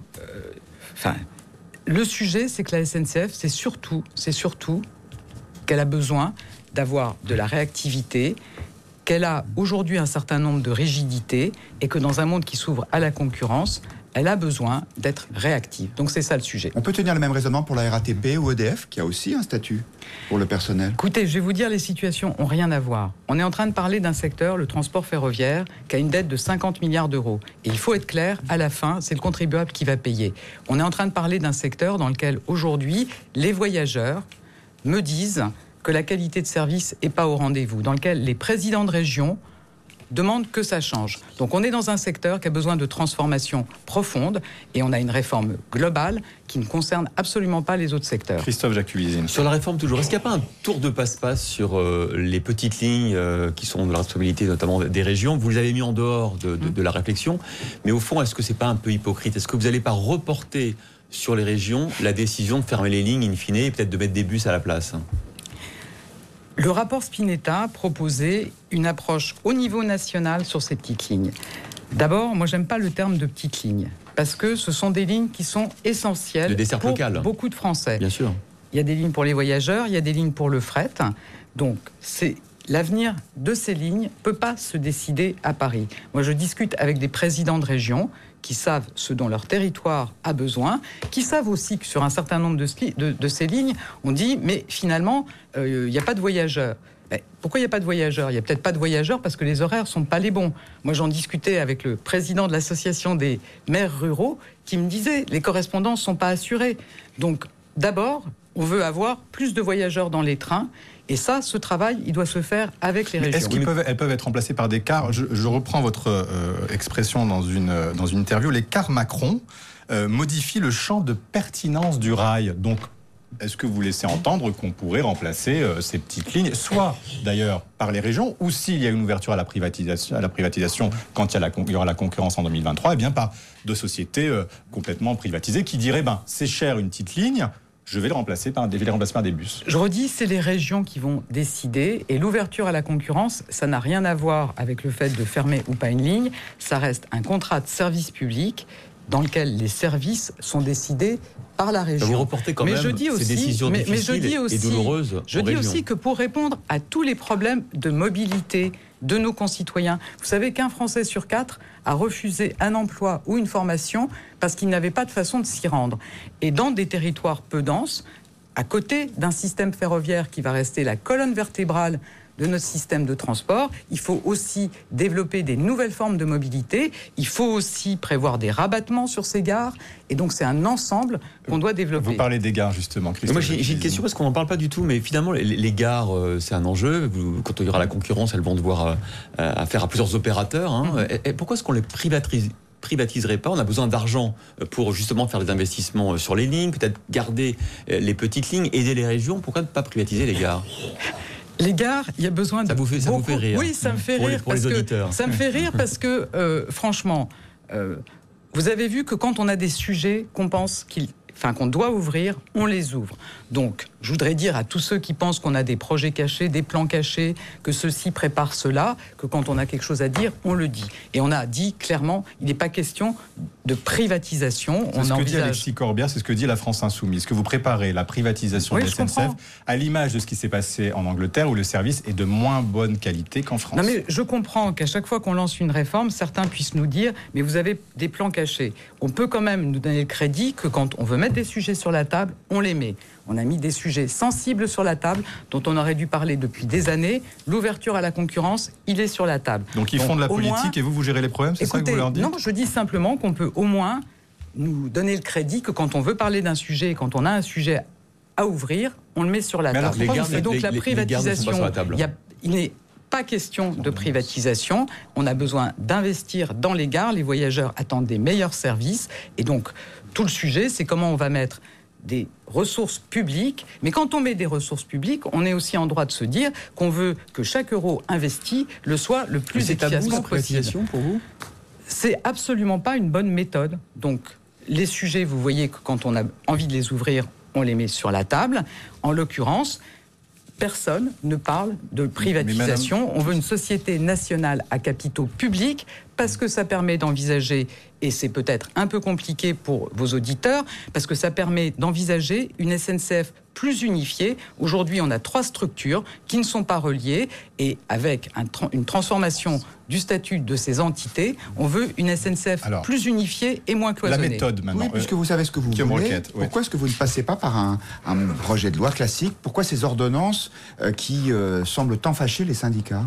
Le sujet, c'est que la SNCF, c'est surtout qu'elle a besoin d'avoir de la réactivité, qu'elle a aujourd'hui un certain nombre de rigidités, et que dans un monde qui s'ouvre à la concurrence, elle a besoin d'être réactive. Donc c'est ça le sujet. On peut tenir le même raisonnement pour la RATP ou EDF, qui a aussi un statut pour le personnel. Écoutez, je vais vous dire, les situations n'ont rien à voir. On est en train de parler d'un secteur, le transport ferroviaire, qui a une dette de 50 milliards d'euros. Et il faut être clair, à la fin, c'est le contribuable qui va payer. On est en train de parler d'un secteur dans lequel, aujourd'hui, les voyageurs me disent que la qualité de service n'est pas au rendez-vous, dans lequel les présidents de région demande que ça change. Donc on est dans un secteur qui a besoin de transformation profonde et on a une réforme globale qui ne concerne absolument pas les autres secteurs. Christophe Jacubizzi. Sur la réforme toujours, est-ce qu'il n'y a pas un tour de passe-passe sur les petites lignes qui sont de la responsabilité notamment des régions ? Vous les avez mis en dehors de la réflexion, mais au fond, est-ce que c'est pas un peu hypocrite ? Est-ce que vous n'allez pas reporter sur les régions la décision de fermer les lignes in fine et peut-être de mettre des bus à la place ? Le rapport Spinetta proposait une approche au niveau national sur ces petites lignes. D'abord, moi, j'aime pas le terme de petites lignes, parce que ce sont des lignes qui sont essentielles pour beaucoup de Français. Bien sûr. Il y a des lignes pour les voyageurs, il y a des lignes pour le fret. Donc, l'avenir de ces lignes ne peut pas se décider à Paris. Moi, je discute avec des présidents de région qui savent ce dont leur territoire a besoin, qui savent aussi que sur un certain nombre de ces lignes, on dit, mais finalement, il n'y a pas de voyageurs. Mais pourquoi il n'y a pas de voyageurs ? Il n'y a peut-être pas de voyageurs parce que les horaires ne sont pas les bons. Moi, j'en discutais avec le président de l'association des maires ruraux qui me disait, les correspondances ne sont pas assurées. Donc, d'abord, on veut avoir plus de voyageurs dans les trains. Et ça, ce travail, il doit se faire avec les régions. Est-ce qu'elles peuvent être remplacées par des cars ? Je reprends votre expression dans une interview. Les cars Macron modifient le champ de pertinence du rail. Donc, est-ce que vous laissez entendre qu'on pourrait remplacer ces petites lignes, soit d'ailleurs par les régions, ou s'il y a une ouverture à la privatisation quand il y aura la concurrence en 2023, eh bien par de sociétés complètement privatisées qui diraient c'est cher une petite ligne, je vais les remplacer par des bus. Je redis, c'est les régions qui vont décider, et l'ouverture à la concurrence, ça n'a rien à voir avec le fait de fermer ou pas une ligne, ça reste un contrat de service public dans lequel les services sont décidés par la région. Vous reportez quand même ces décisions difficiles et douloureuses. Je dis aussi que pour répondre à tous les problèmes de mobilité de nos concitoyens, vous savez qu'un Français sur 4 a refusé un emploi ou une formation parce qu'il n'avait pas de façon de s'y rendre. Et dans des territoires peu denses, à côté d'un système ferroviaire qui va rester la colonne vertébrale de notre système de transport, il faut aussi développer des nouvelles formes de mobilité, il faut aussi prévoir des rabattements sur ces gares, et donc c'est un ensemble qu'on doit développer. Vous parlez des gares justement, Christophe. Moi j'ai une question parce qu'on n'en parle pas du tout, mais finalement les gares c'est un enjeu, quand il y aura la concurrence elles vont devoir affaire à plusieurs opérateurs, Et pourquoi est-ce qu'on les privatiserait pas? On a besoin d'argent pour justement faire des investissements sur les lignes, peut-être garder les petites lignes, aider les régions, pourquoi ne pas privatiser les gares? Les gares, il y a besoin de ça vous fait rire. Oui, ça me fait rire pour les auditeurs. Ça me fait rire parce que franchement, vous avez vu que quand on a des sujets qu'on pense qu'on doit ouvrir, on les ouvre. Donc, je voudrais dire à tous ceux qui pensent qu'on a des projets cachés, des plans cachés, que ceux-ci préparent cela, que quand on a quelque chose à dire, on le dit. Et on a dit clairement, il n'est pas question de privatisation. C'est ce que dit Alexis Corbière, c'est ce que dit la France Insoumise, que vous préparez la privatisation de la SNCF à l'image de ce qui s'est passé en Angleterre où le service est de moins bonne qualité qu'en France. Non mais je comprends qu'à chaque fois qu'on lance une réforme, certains puissent nous dire mais vous avez des plans cachés. On peut quand même nous donner le crédit que quand on veut mettre des sujets sur la table, on les met. On a mis des sujets sensibles sur la table dont on aurait dû parler depuis des années. L'ouverture à la concurrence, il est sur la table. Donc ils font de la politique et vous gérez les problèmes, c'est ça que vous leur dites? Non, je dis simplement qu'on peut au moins nous donner le crédit que quand on veut parler d'un sujet et quand on a un sujet à ouvrir, on le met sur la table. Et donc la privatisation, il n'est pas question de privatisation. On a besoin d'investir dans les gares. Les voyageurs attendent des meilleurs services. Et donc tout le sujet, c'est comment on va mettre des ressources publiques, mais quand on met des ressources publiques, on est aussi en droit de se dire qu'on veut que chaque euro investi le soit le plus efficacement possible. Pour vous ? C'est absolument pas une bonne méthode. Donc, les sujets, vous voyez que quand on a envie de les ouvrir, on les met sur la table. En l'occurrence, personne ne parle de privatisation. On veut une société nationale à capitaux publics parce que ça permet d'envisager, et c'est peut-être un peu compliqué pour vos auditeurs, parce que ça permet d'envisager une SNCF plus unifiée. Aujourd'hui, on a 3 structures qui ne sont pas reliées, et avec une transformation du statut de ces entités, on veut une SNCF plus unifiée et moins cloisonnée. La méthode, maintenant. Oui, puisque vous savez ce que vous voulez, pourquoi est-ce que vous ne passez pas par un projet de loi classique? Pourquoi ces ordonnances qui semblent tant fâcher les syndicats?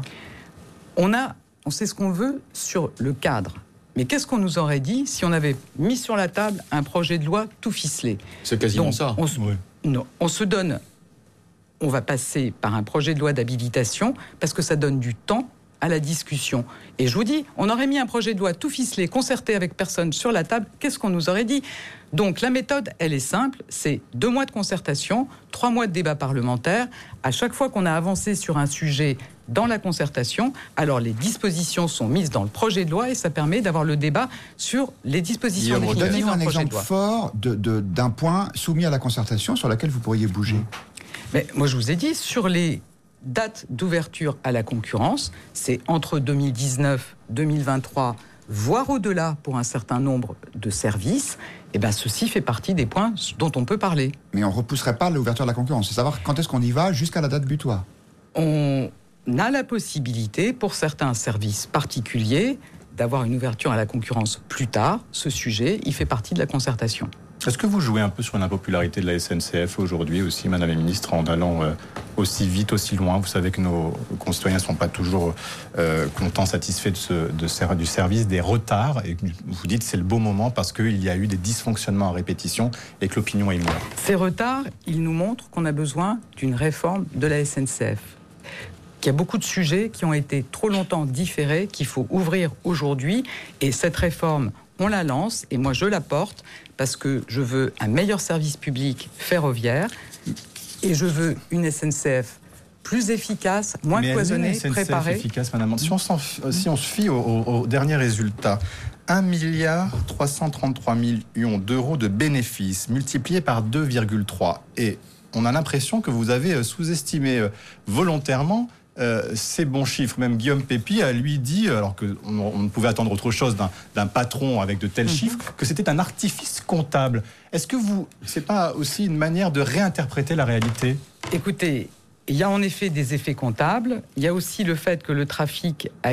On sait ce qu'on veut sur le cadre. Mais qu'est-ce qu'on nous aurait dit si on avait mis sur la table un projet de loi tout ficelé? C'est quasiment ça. On se donne... On va passer par un projet de loi d'habilitation parce que ça donne du temps à la discussion. Et je vous dis, on aurait mis un projet de loi tout ficelé, concerté avec personne sur la table, qu'est-ce qu'on nous aurait dit? Donc la méthode, elle est simple, c'est 2 mois de concertation, 3 mois de débat parlementaire. À chaque fois qu'on a avancé sur un sujet dans la concertation, alors les dispositions sont mises dans le projet de loi et ça permet d'avoir le débat sur les dispositions définitives dans le projet de loi. Donnez-moi un exemple fort d'un point soumis à la concertation sur laquelle vous pourriez bouger. Mais moi je vous ai dit, sur les date d'ouverture à la concurrence, c'est entre 2019, 2023, voire au-delà pour un certain nombre de services. Et bien, ceci fait partie des points dont on peut parler. Mais on ne repousserait pas l'ouverture à la concurrence. C'est savoir quand est-ce qu'on y va jusqu'à la date butoir. On a la possibilité, pour certains services particuliers, d'avoir une ouverture à la concurrence plus tard. Ce sujet, il fait partie de la concertation. Est-ce que vous jouez un peu sur l'impopularité de la SNCF aujourd'hui aussi, Madame la Ministre, en allant aussi vite, aussi loin? Vous savez que nos concitoyens ne sont pas toujours contents, satisfaits du service, des retards. Et vous dites que c'est le beau moment parce qu'il y a eu des dysfonctionnements à répétition et que l'opinion est émue. Ces retards, ils nous montrent qu'on a besoin d'une réforme de la SNCF. Qu'il y a beaucoup de sujets qui ont été trop longtemps différés, qu'il faut ouvrir aujourd'hui. Et cette réforme, on la lance et moi je la porte parce que je veux un meilleur service public ferroviaire et je veux une SNCF plus efficace, moins cloisonné, préparé. Efficace, madame. Si on se fie aux derniers résultats, 1,333 milliard d'euros de bénéfices multipliés par 2,3. Et on a l'impression que vous avez sous-estimé volontairement ces bons chiffres. Même Guillaume Pépi a lui dit, alors qu'on ne pouvait attendre autre chose d'un patron avec de tels chiffres, que c'était un artifice comptable. Est-ce que c'est pas aussi une manière de réinterpréter la réalité ? Écoutez, il y a en effet des effets comptables. Il y a aussi le fait que le trafic a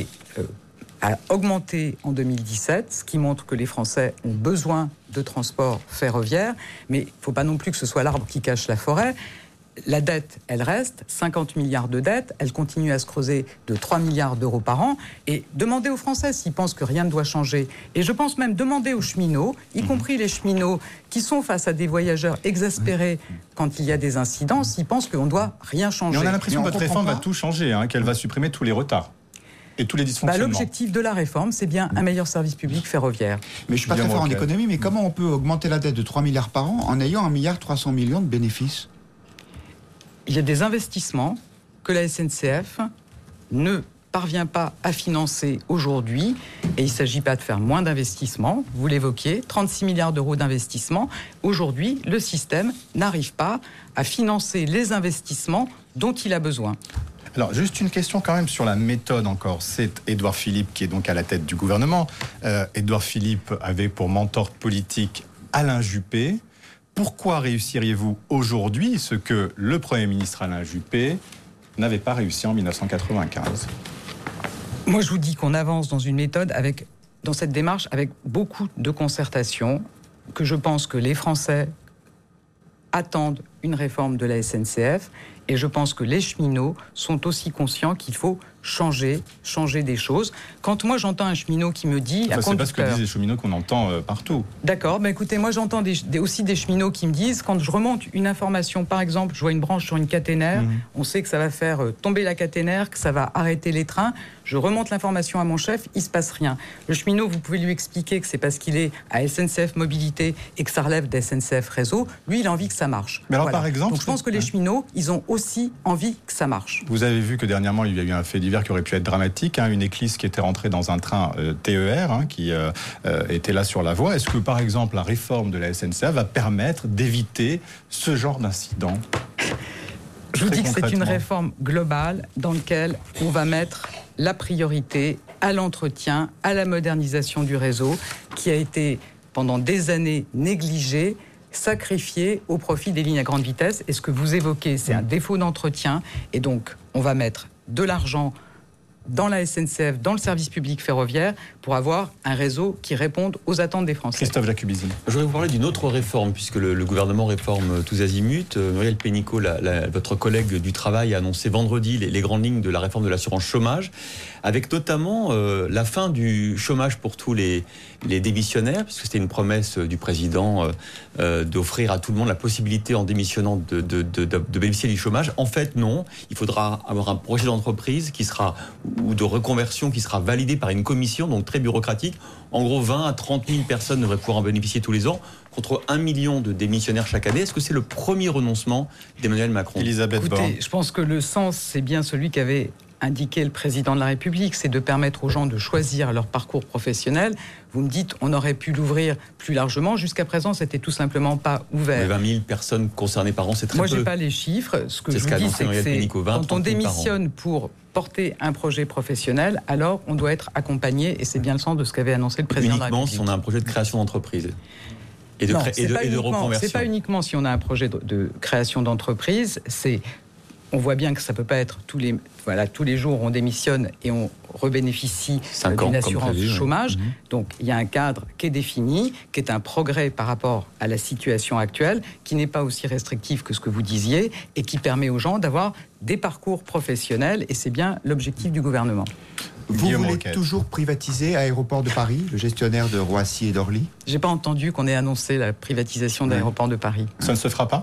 augmenté en 2017, ce qui montre que les Français ont besoin de transport ferroviaire. Mais il ne faut pas non plus que ce soit l'arbre qui cache la forêt. La dette, elle reste, 50 milliards de dettes, elle continue à se creuser de 3 milliards d'euros par an. Et demandez aux Français s'ils pensent que rien ne doit changer. Et je pense même demander aux cheminots, y compris les cheminots qui sont face à des voyageurs exaspérés quand il y a des incidents, s'ils pensent qu'on ne doit rien changer. Mais on a l'impression que votre réforme va tout changer, qu'elle va supprimer tous les retards. Et tous les dysfonctionnements. L'objectif de la réforme, c'est bien un meilleur service public ferroviaire. Mais je suis pas très fort en économie, mais comment on peut augmenter la dette de 3 milliards par an en ayant 1,3 milliard de bénéfices ? Il y a des investissements que la SNCF ne parvient pas à financer aujourd'hui. Et il ne s'agit pas de faire moins d'investissements. Vous l'évoquiez, 36 milliards d'euros d'investissements. Aujourd'hui, le système n'arrive pas à financer les investissements dont il a besoin. Alors, juste une question quand même sur la méthode encore. C'est Édouard Philippe qui est donc à la tête du gouvernement. Édouard Philippe avait pour mentor politique Alain Juppé. Pourquoi réussiriez-vous aujourd'hui ce que le Premier ministre Alain Juppé n'avait pas réussi en 1995 ? Moi, je vous dis qu'on avance dans une méthode dans cette démarche avec beaucoup de concertation, que je pense que les Français attendent une réforme de la SNCF, et je pense que les cheminots sont aussi conscients qu'il faut changer des choses. Quand moi j'entends un cheminot qui me dit... c'est pas ce que disent les cheminots qu'on entend partout. D'accord, écoutez, moi j'entends aussi des cheminots qui me disent, quand je remonte une information, par exemple, je vois une branche sur une caténaire, on sait que ça va faire tomber la caténaire, que ça va arrêter les trains, je remonte l'information à mon chef, il se passe rien. Le cheminot, vous pouvez lui expliquer que c'est parce qu'il est à SNCF Mobilité et que ça relève de SNCF Réseau, lui il a envie que ça marche. Mais alors par exemple... Donc je pense que les cheminots, ils ont aussi envie que ça marche. Vous avez vu que dernièrement il y a eu un fait divers qui aurait pu être dramatique, une éclisse qui était rentrée dans un train TER qui était là sur la voie. Est-ce que par exemple la réforme de la SNCF va permettre d'éviter ce genre d'incident ? Je vous dis que c'est une réforme globale dans laquelle on va mettre la priorité à l'entretien, à la modernisation du réseau qui a été pendant des années négligé, sacrifié au profit des lignes à grande vitesse. Et ce que vous évoquez, c'est un défaut d'entretien. Et donc, on va mettre de l'argent dans la SNCF, dans le service public ferroviaire, pour avoir un réseau qui réponde aux attentes des Français. Christophe Jacubizzi. Je voudrais vous parler d'une autre réforme, puisque le gouvernement réforme tous azimuts. Muriel Pénicaud, votre collègue du travail, a annoncé vendredi les grandes lignes de la réforme de l'assurance chômage, avec notamment la fin du chômage pour tous les démissionnaires, puisque c'était une promesse du président d'offrir à tout le monde la possibilité, en démissionnant, de bénéficier du chômage. En fait, non. Il faudra avoir un projet d'entreprise ou de reconversion qui sera validé par une commission, donc très bureaucratique. En gros, 20 à 30 000 personnes devraient pouvoir en bénéficier tous les ans, contre 1 million de démissionnaires chaque année. Est-ce que c'est le premier renoncement d'Emmanuel Macron ? Elisabeth Borne. Je pense que le sens, c'est bien celui qu'avait indiqué le président de la République, c'est de permettre aux gens de choisir leur parcours professionnel. Vous me dites, on aurait pu l'ouvrir plus largement. Jusqu'à présent, c'était tout simplement pas ouvert. Mais 20 000 personnes concernées par an, c'est très peu. Moi, j'ai pas les chiffres. Ce que je vous dis, c'est que quand on démissionne pour porter un projet professionnel, alors on doit être accompagné, et c'est bien le sens de ce qu'avait annoncé le président de la République. Uniquement si on a un projet de création d'entreprise et de reconversion. C'est pas uniquement si on a un projet de création d'entreprise, on voit bien que ça peut pas être tous les jours on démissionne et on rebénéficie d'une assurance chômage. Donc il y a un cadre qui est défini, qui est un progrès par rapport à la situation actuelle, qui n'est pas aussi restrictif que ce que vous disiez et qui permet aux gens d'avoir des parcours professionnels, et c'est bien l'objectif du gouvernement. Vous voulez toujours privatiser Aéroport de Paris, le gestionnaire de Roissy et d'Orly ? J'ai pas entendu qu'on ait annoncé la privatisation d'Aéroport de Paris. Ça ne se fera pas ?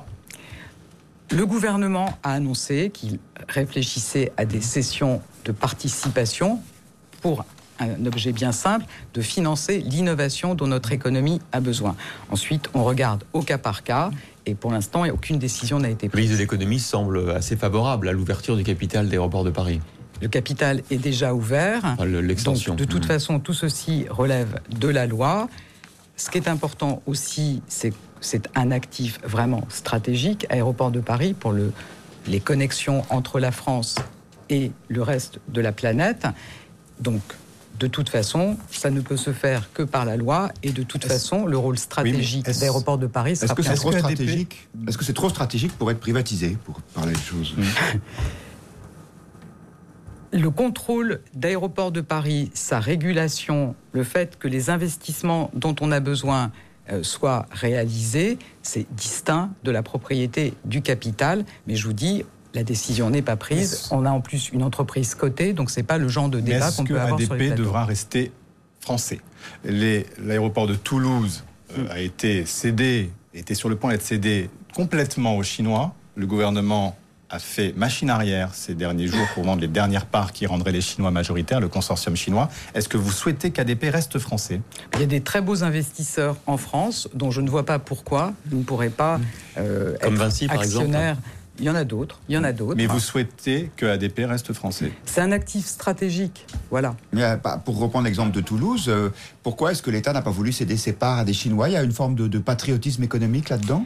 Le gouvernement a annoncé qu'il réfléchissait à des cessions de participation pour un objet bien simple, de financer l'innovation dont notre économie a besoin. Ensuite, on regarde au cas par cas, et pour l'instant, aucune décision n'a été Le prise. ministre de l'économie semble assez favorable à l'ouverture du capital d'Aéroports de Paris. Le capital est déjà ouvert. Enfin, l'extension. Donc, de toute façon, tout ceci relève de la loi. Ce qui est important aussi, c'est un actif vraiment stratégique, Aéroport de Paris, pour les connexions entre la France et le reste de la planète. Donc, de toute façon, ça ne peut se faire que par la loi. Et de toute façon, le rôle stratégique d'Aéroport de Paris sera... Est-ce que c'est trop stratégique pour être privatisé, pour parler de choses Le contrôle d'Aéroport de Paris, sa régulation, le fait que les investissements dont on a besoin soient réalisés, c'est distinct de la propriété du capital. Mais je vous dis, la décision n'est pas prise. On a en plus une entreprise cotée, donc c'est pas le genre de débat qu'on peut avoir sur les plateaux. Est-ce que ADP devra rester français? L'aéroport de Toulouse a été cédé, était sur le point d'être cédé complètement aux Chinois. Le gouvernement a fait machine arrière ces derniers jours pour vendre les dernières parts qui rendraient les Chinois majoritaires, le consortium chinois. Est-ce que vous souhaitez qu'ADP reste français? Il y a des très beaux investisseurs en France dont je ne vois pas pourquoi ils ne pourraient pas comme être Vinci, par actionnaires. Il y en a d'autres. Mais vous souhaitez que ADP reste français? C'est un actif stratégique, voilà. Mais pour reprendre l'exemple de Toulouse, pourquoi est-ce que l'État n'a pas voulu céder ses parts à des Chinois? Il y a une forme de patriotisme économique là-dedans?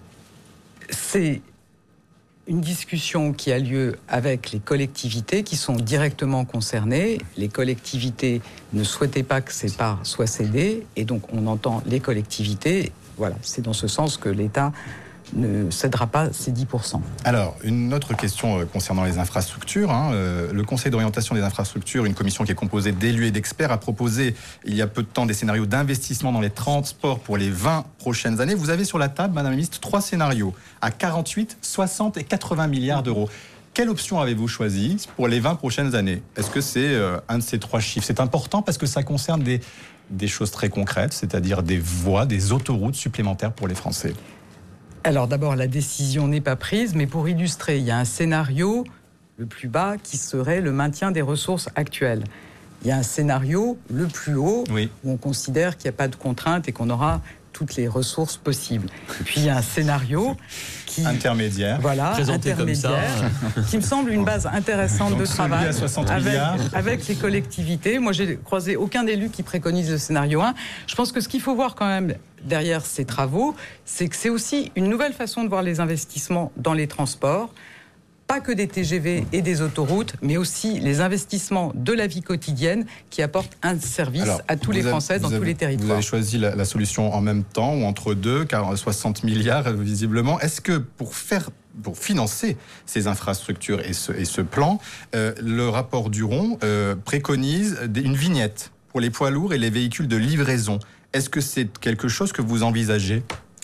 C'est une discussion qui a lieu avec les collectivités qui sont directement concernées. Les collectivités ne souhaitaient pas que ces parts soient cédées, et donc on entend les collectivités. Voilà, c'est dans ce sens que l'État ne cédera pas ces 10%. Alors, une autre question concernant les infrastructures. Le Conseil d'orientation des infrastructures, une commission qui est composée d'élus et d'experts, a proposé il y a peu de temps des scénarios d'investissement dans les transports pour les 20 prochaines années. Vous avez sur la table, Madame la Ministre, 3 scénarios à 48, 60 et 80 milliards d'euros. Quelle option avez-vous choisi pour les 20 prochaines années? Est-ce que c'est un de ces 3 chiffres? C'est important parce que ça concerne des choses très concrètes, c'est-à-dire des voies, des autoroutes supplémentaires pour les Français. Alors d'abord, la décision n'est pas prise, mais pour illustrer, il y a un scénario, le plus bas, qui serait le maintien des ressources actuelles. Il y a un scénario, le plus haut, où on considère qu'il n'y a pas de contraintes et qu'on aura toutes les ressources possibles. Et puis il y a un scénario qui... intermédiaire. Voilà, présenté intermédiaire, comme ça. Qui me semble une base intéressante donc de travail à 60 milliards. Avec les collectivités. Moi, j'ai croisé aucun élu qui préconise le scénario 1. Je pense que ce qu'il faut voir quand même derrière ces travaux, c'est que c'est aussi une nouvelle façon de voir les investissements dans les transports. Pas que des TGV et des autoroutes, mais aussi les investissements de la vie quotidienne qui apportent un service à tous les Français dans tous les territoires. Vous avez choisi la solution en même temps ou entre deux, car 60 milliards visiblement. Est-ce que pour financer ces infrastructures et ce plan, le rapport Duron préconise une vignette pour les poids lourds et les véhicules de livraison? Est-ce que c'est quelque chose que vous envisagez?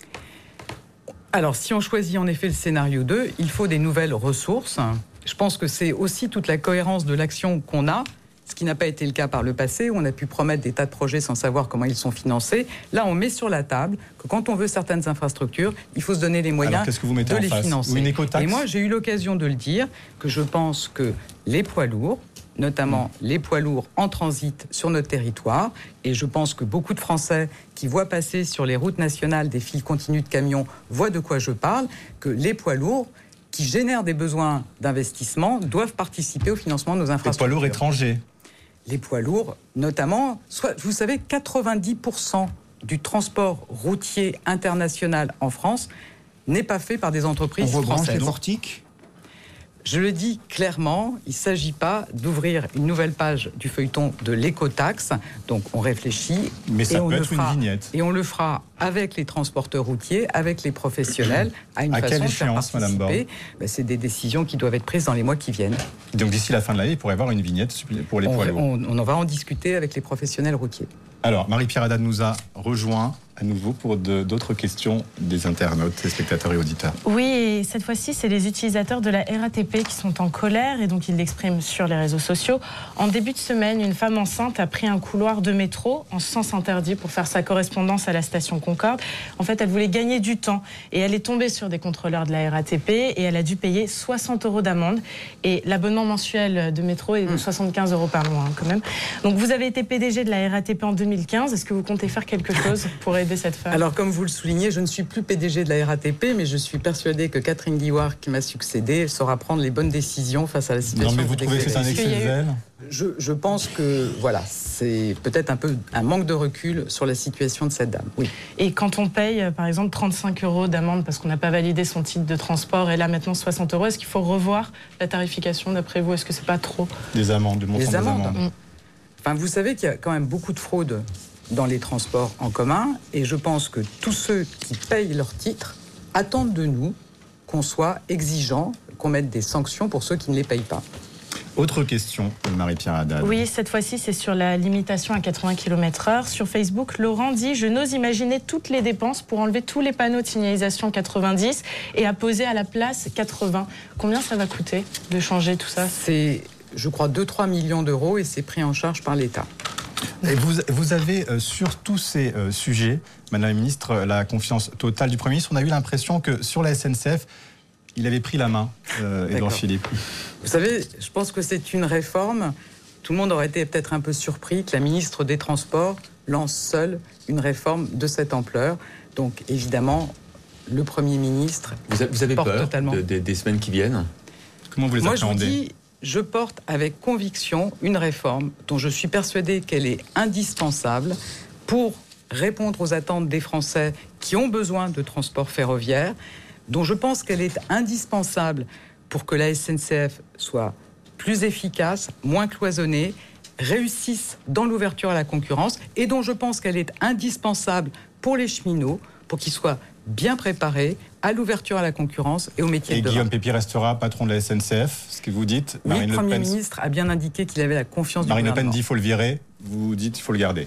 Alors, si on choisit en effet le scénario 2, il faut des nouvelles ressources. Je pense que c'est aussi toute la cohérence de l'action qu'on a, ce qui n'a pas été le cas par le passé, où on a pu promettre des tas de projets sans savoir comment ils sont financés. Là, on met sur la table que quand on veut certaines infrastructures, il faut se donner les moyens de les financer. Une écotaxe? Et moi, j'ai eu l'occasion de le dire, que je pense que les poids lourds, notamment les poids lourds en transit sur notre territoire. Et je pense que beaucoup de Français qui voient passer sur les routes nationales des files continues de camions voient de quoi je parle, que les poids lourds qui génèrent des besoins d'investissement doivent participer au financement de nos infrastructures. Les poids lourds étrangers? Les poids lourds, notamment, vous savez, 90% du transport routier international en France n'est pas fait par des entreprises françaises. On rebranche les portiques? Je le dis clairement, il ne s'agit pas d'ouvrir une nouvelle page du feuilleton de l'écotaxe. Donc on réfléchit. Mais ça peut être une vignette. Et on le fera avec les transporteurs routiers, avec les professionnels, à une façon de faire participer. C'est des décisions qui doivent être prises dans les mois qui viennent. Donc d'ici la fin de l'année, il pourrait y avoir une vignette pour les poids lourds. On en va en discuter avec les professionnels routiers. Alors, Marie-Pierre Haddad nous a rejoint à nouveau pour d'autres questions des internautes, des spectateurs et auditeurs. Oui, et cette fois-ci, c'est les utilisateurs de la RATP qui sont en colère et donc ils l'expriment sur les réseaux sociaux. En début de semaine, une femme enceinte a pris un couloir de métro en sens interdit pour faire sa correspondance à la station Concorde. En fait, elle voulait gagner du temps et elle est tombée sur des contrôleurs de la RATP et elle a dû payer 60 € d'amende. Et l'abonnement mensuel de métro est de 75 € par mois quand même. Donc vous avez été PDG de la RATP en 2015. Est-ce que vous comptez faire quelque chose pour aider cette femme? Alors, comme vous le soulignez, je ne suis plus PDG de la RATP, mais je suis persuadée que Catherine Guillouard, qui m'a succédé, saura prendre les bonnes décisions face à la situation. Non, mais vous trouvez que c'est un excès de zèle? Je pense que, voilà, c'est peut-être un peu un manque de recul sur la situation de cette dame, oui. Et quand on paye, par exemple, 35 € d'amende parce qu'on n'a pas validé son titre de transport, et là maintenant 60 €, est-ce qu'il faut revoir la tarification d'après vous? Est-ce que c'est pas trop? Des amendes, le montant des amendes. Enfin, vous savez qu'il y a quand même beaucoup de fraude dans les transports en commun, et je pense que tous ceux qui payent leur titre attendent de nous qu'on soit exigeants, qu'on mette des sanctions pour ceux qui ne les payent pas. Autre question, Marie-Pierre Haddad. Oui, cette fois-ci, c'est sur la limitation à 80 km/h. Sur Facebook, Laurent dit « Je n'ose imaginer toutes les dépenses pour enlever tous les panneaux de signalisation 90 et à poser à la place 80. » Combien ça va coûter de changer tout ça? C'est, je crois, 2-3 millions d'euros et c'est pris en charge par l'État. Et vous avez sur tous ces sujets, Madame la Ministre, la confiance totale du Premier ministre. On a eu l'impression que sur la SNCF, il avait pris la main, Édouard Philippe. Vous savez, je pense que c'est une réforme. Tout le monde aurait été peut-être un peu surpris que la ministre des Transports lance seule une réforme de cette ampleur. Donc évidemment, le Premier ministre Vous avez porte peur totalement des semaines qui viennent? Comment vous les appréhendez? Moi, je vous dis, je porte avec conviction une réforme dont je suis persuadée qu'elle est indispensable pour répondre aux attentes des Français qui ont besoin de transport ferroviaire, dont je pense qu'elle est indispensable pour que la SNCF soit plus efficace, moins cloisonnée, réussisse dans l'ouverture à la concurrence, et dont je pense qu'elle est indispensable pour les cheminots, pour qu'ils soient bien préparés à l'ouverture à la concurrence et au métier de demain. Et Guillaume Pépi restera patron de la SNCF, ce que vous dites. Oui, le Premier ministre a bien indiqué qu'il avait la confiance du gouvernement. Marine Le Pen dit qu'il faut le virer, vous dites qu'il faut le garder.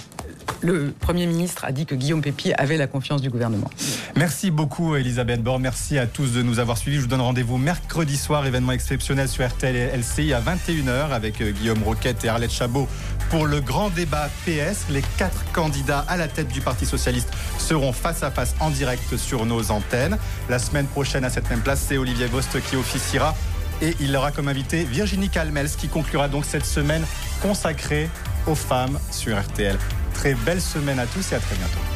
Le Premier ministre a dit que Guillaume Pépi avait la confiance du gouvernement. Merci beaucoup Elisabeth Borne, merci à tous de nous avoir suivis. Je vous donne rendez-vous mercredi soir, événement exceptionnel sur RTL et LCI à 21h avec Guillaume Roquette et Arlette Chabot pour le grand débat PS. Les 4 candidats à la tête du Parti Socialiste seront face à face en direct sur nos antennes. La semaine prochaine à cette même place, c'est Olivier Vost qui officiera et il aura comme invité Virginie Calmels qui conclura donc cette semaine consacrée aux femmes sur RTL. Très belle semaine à tous et à très bientôt.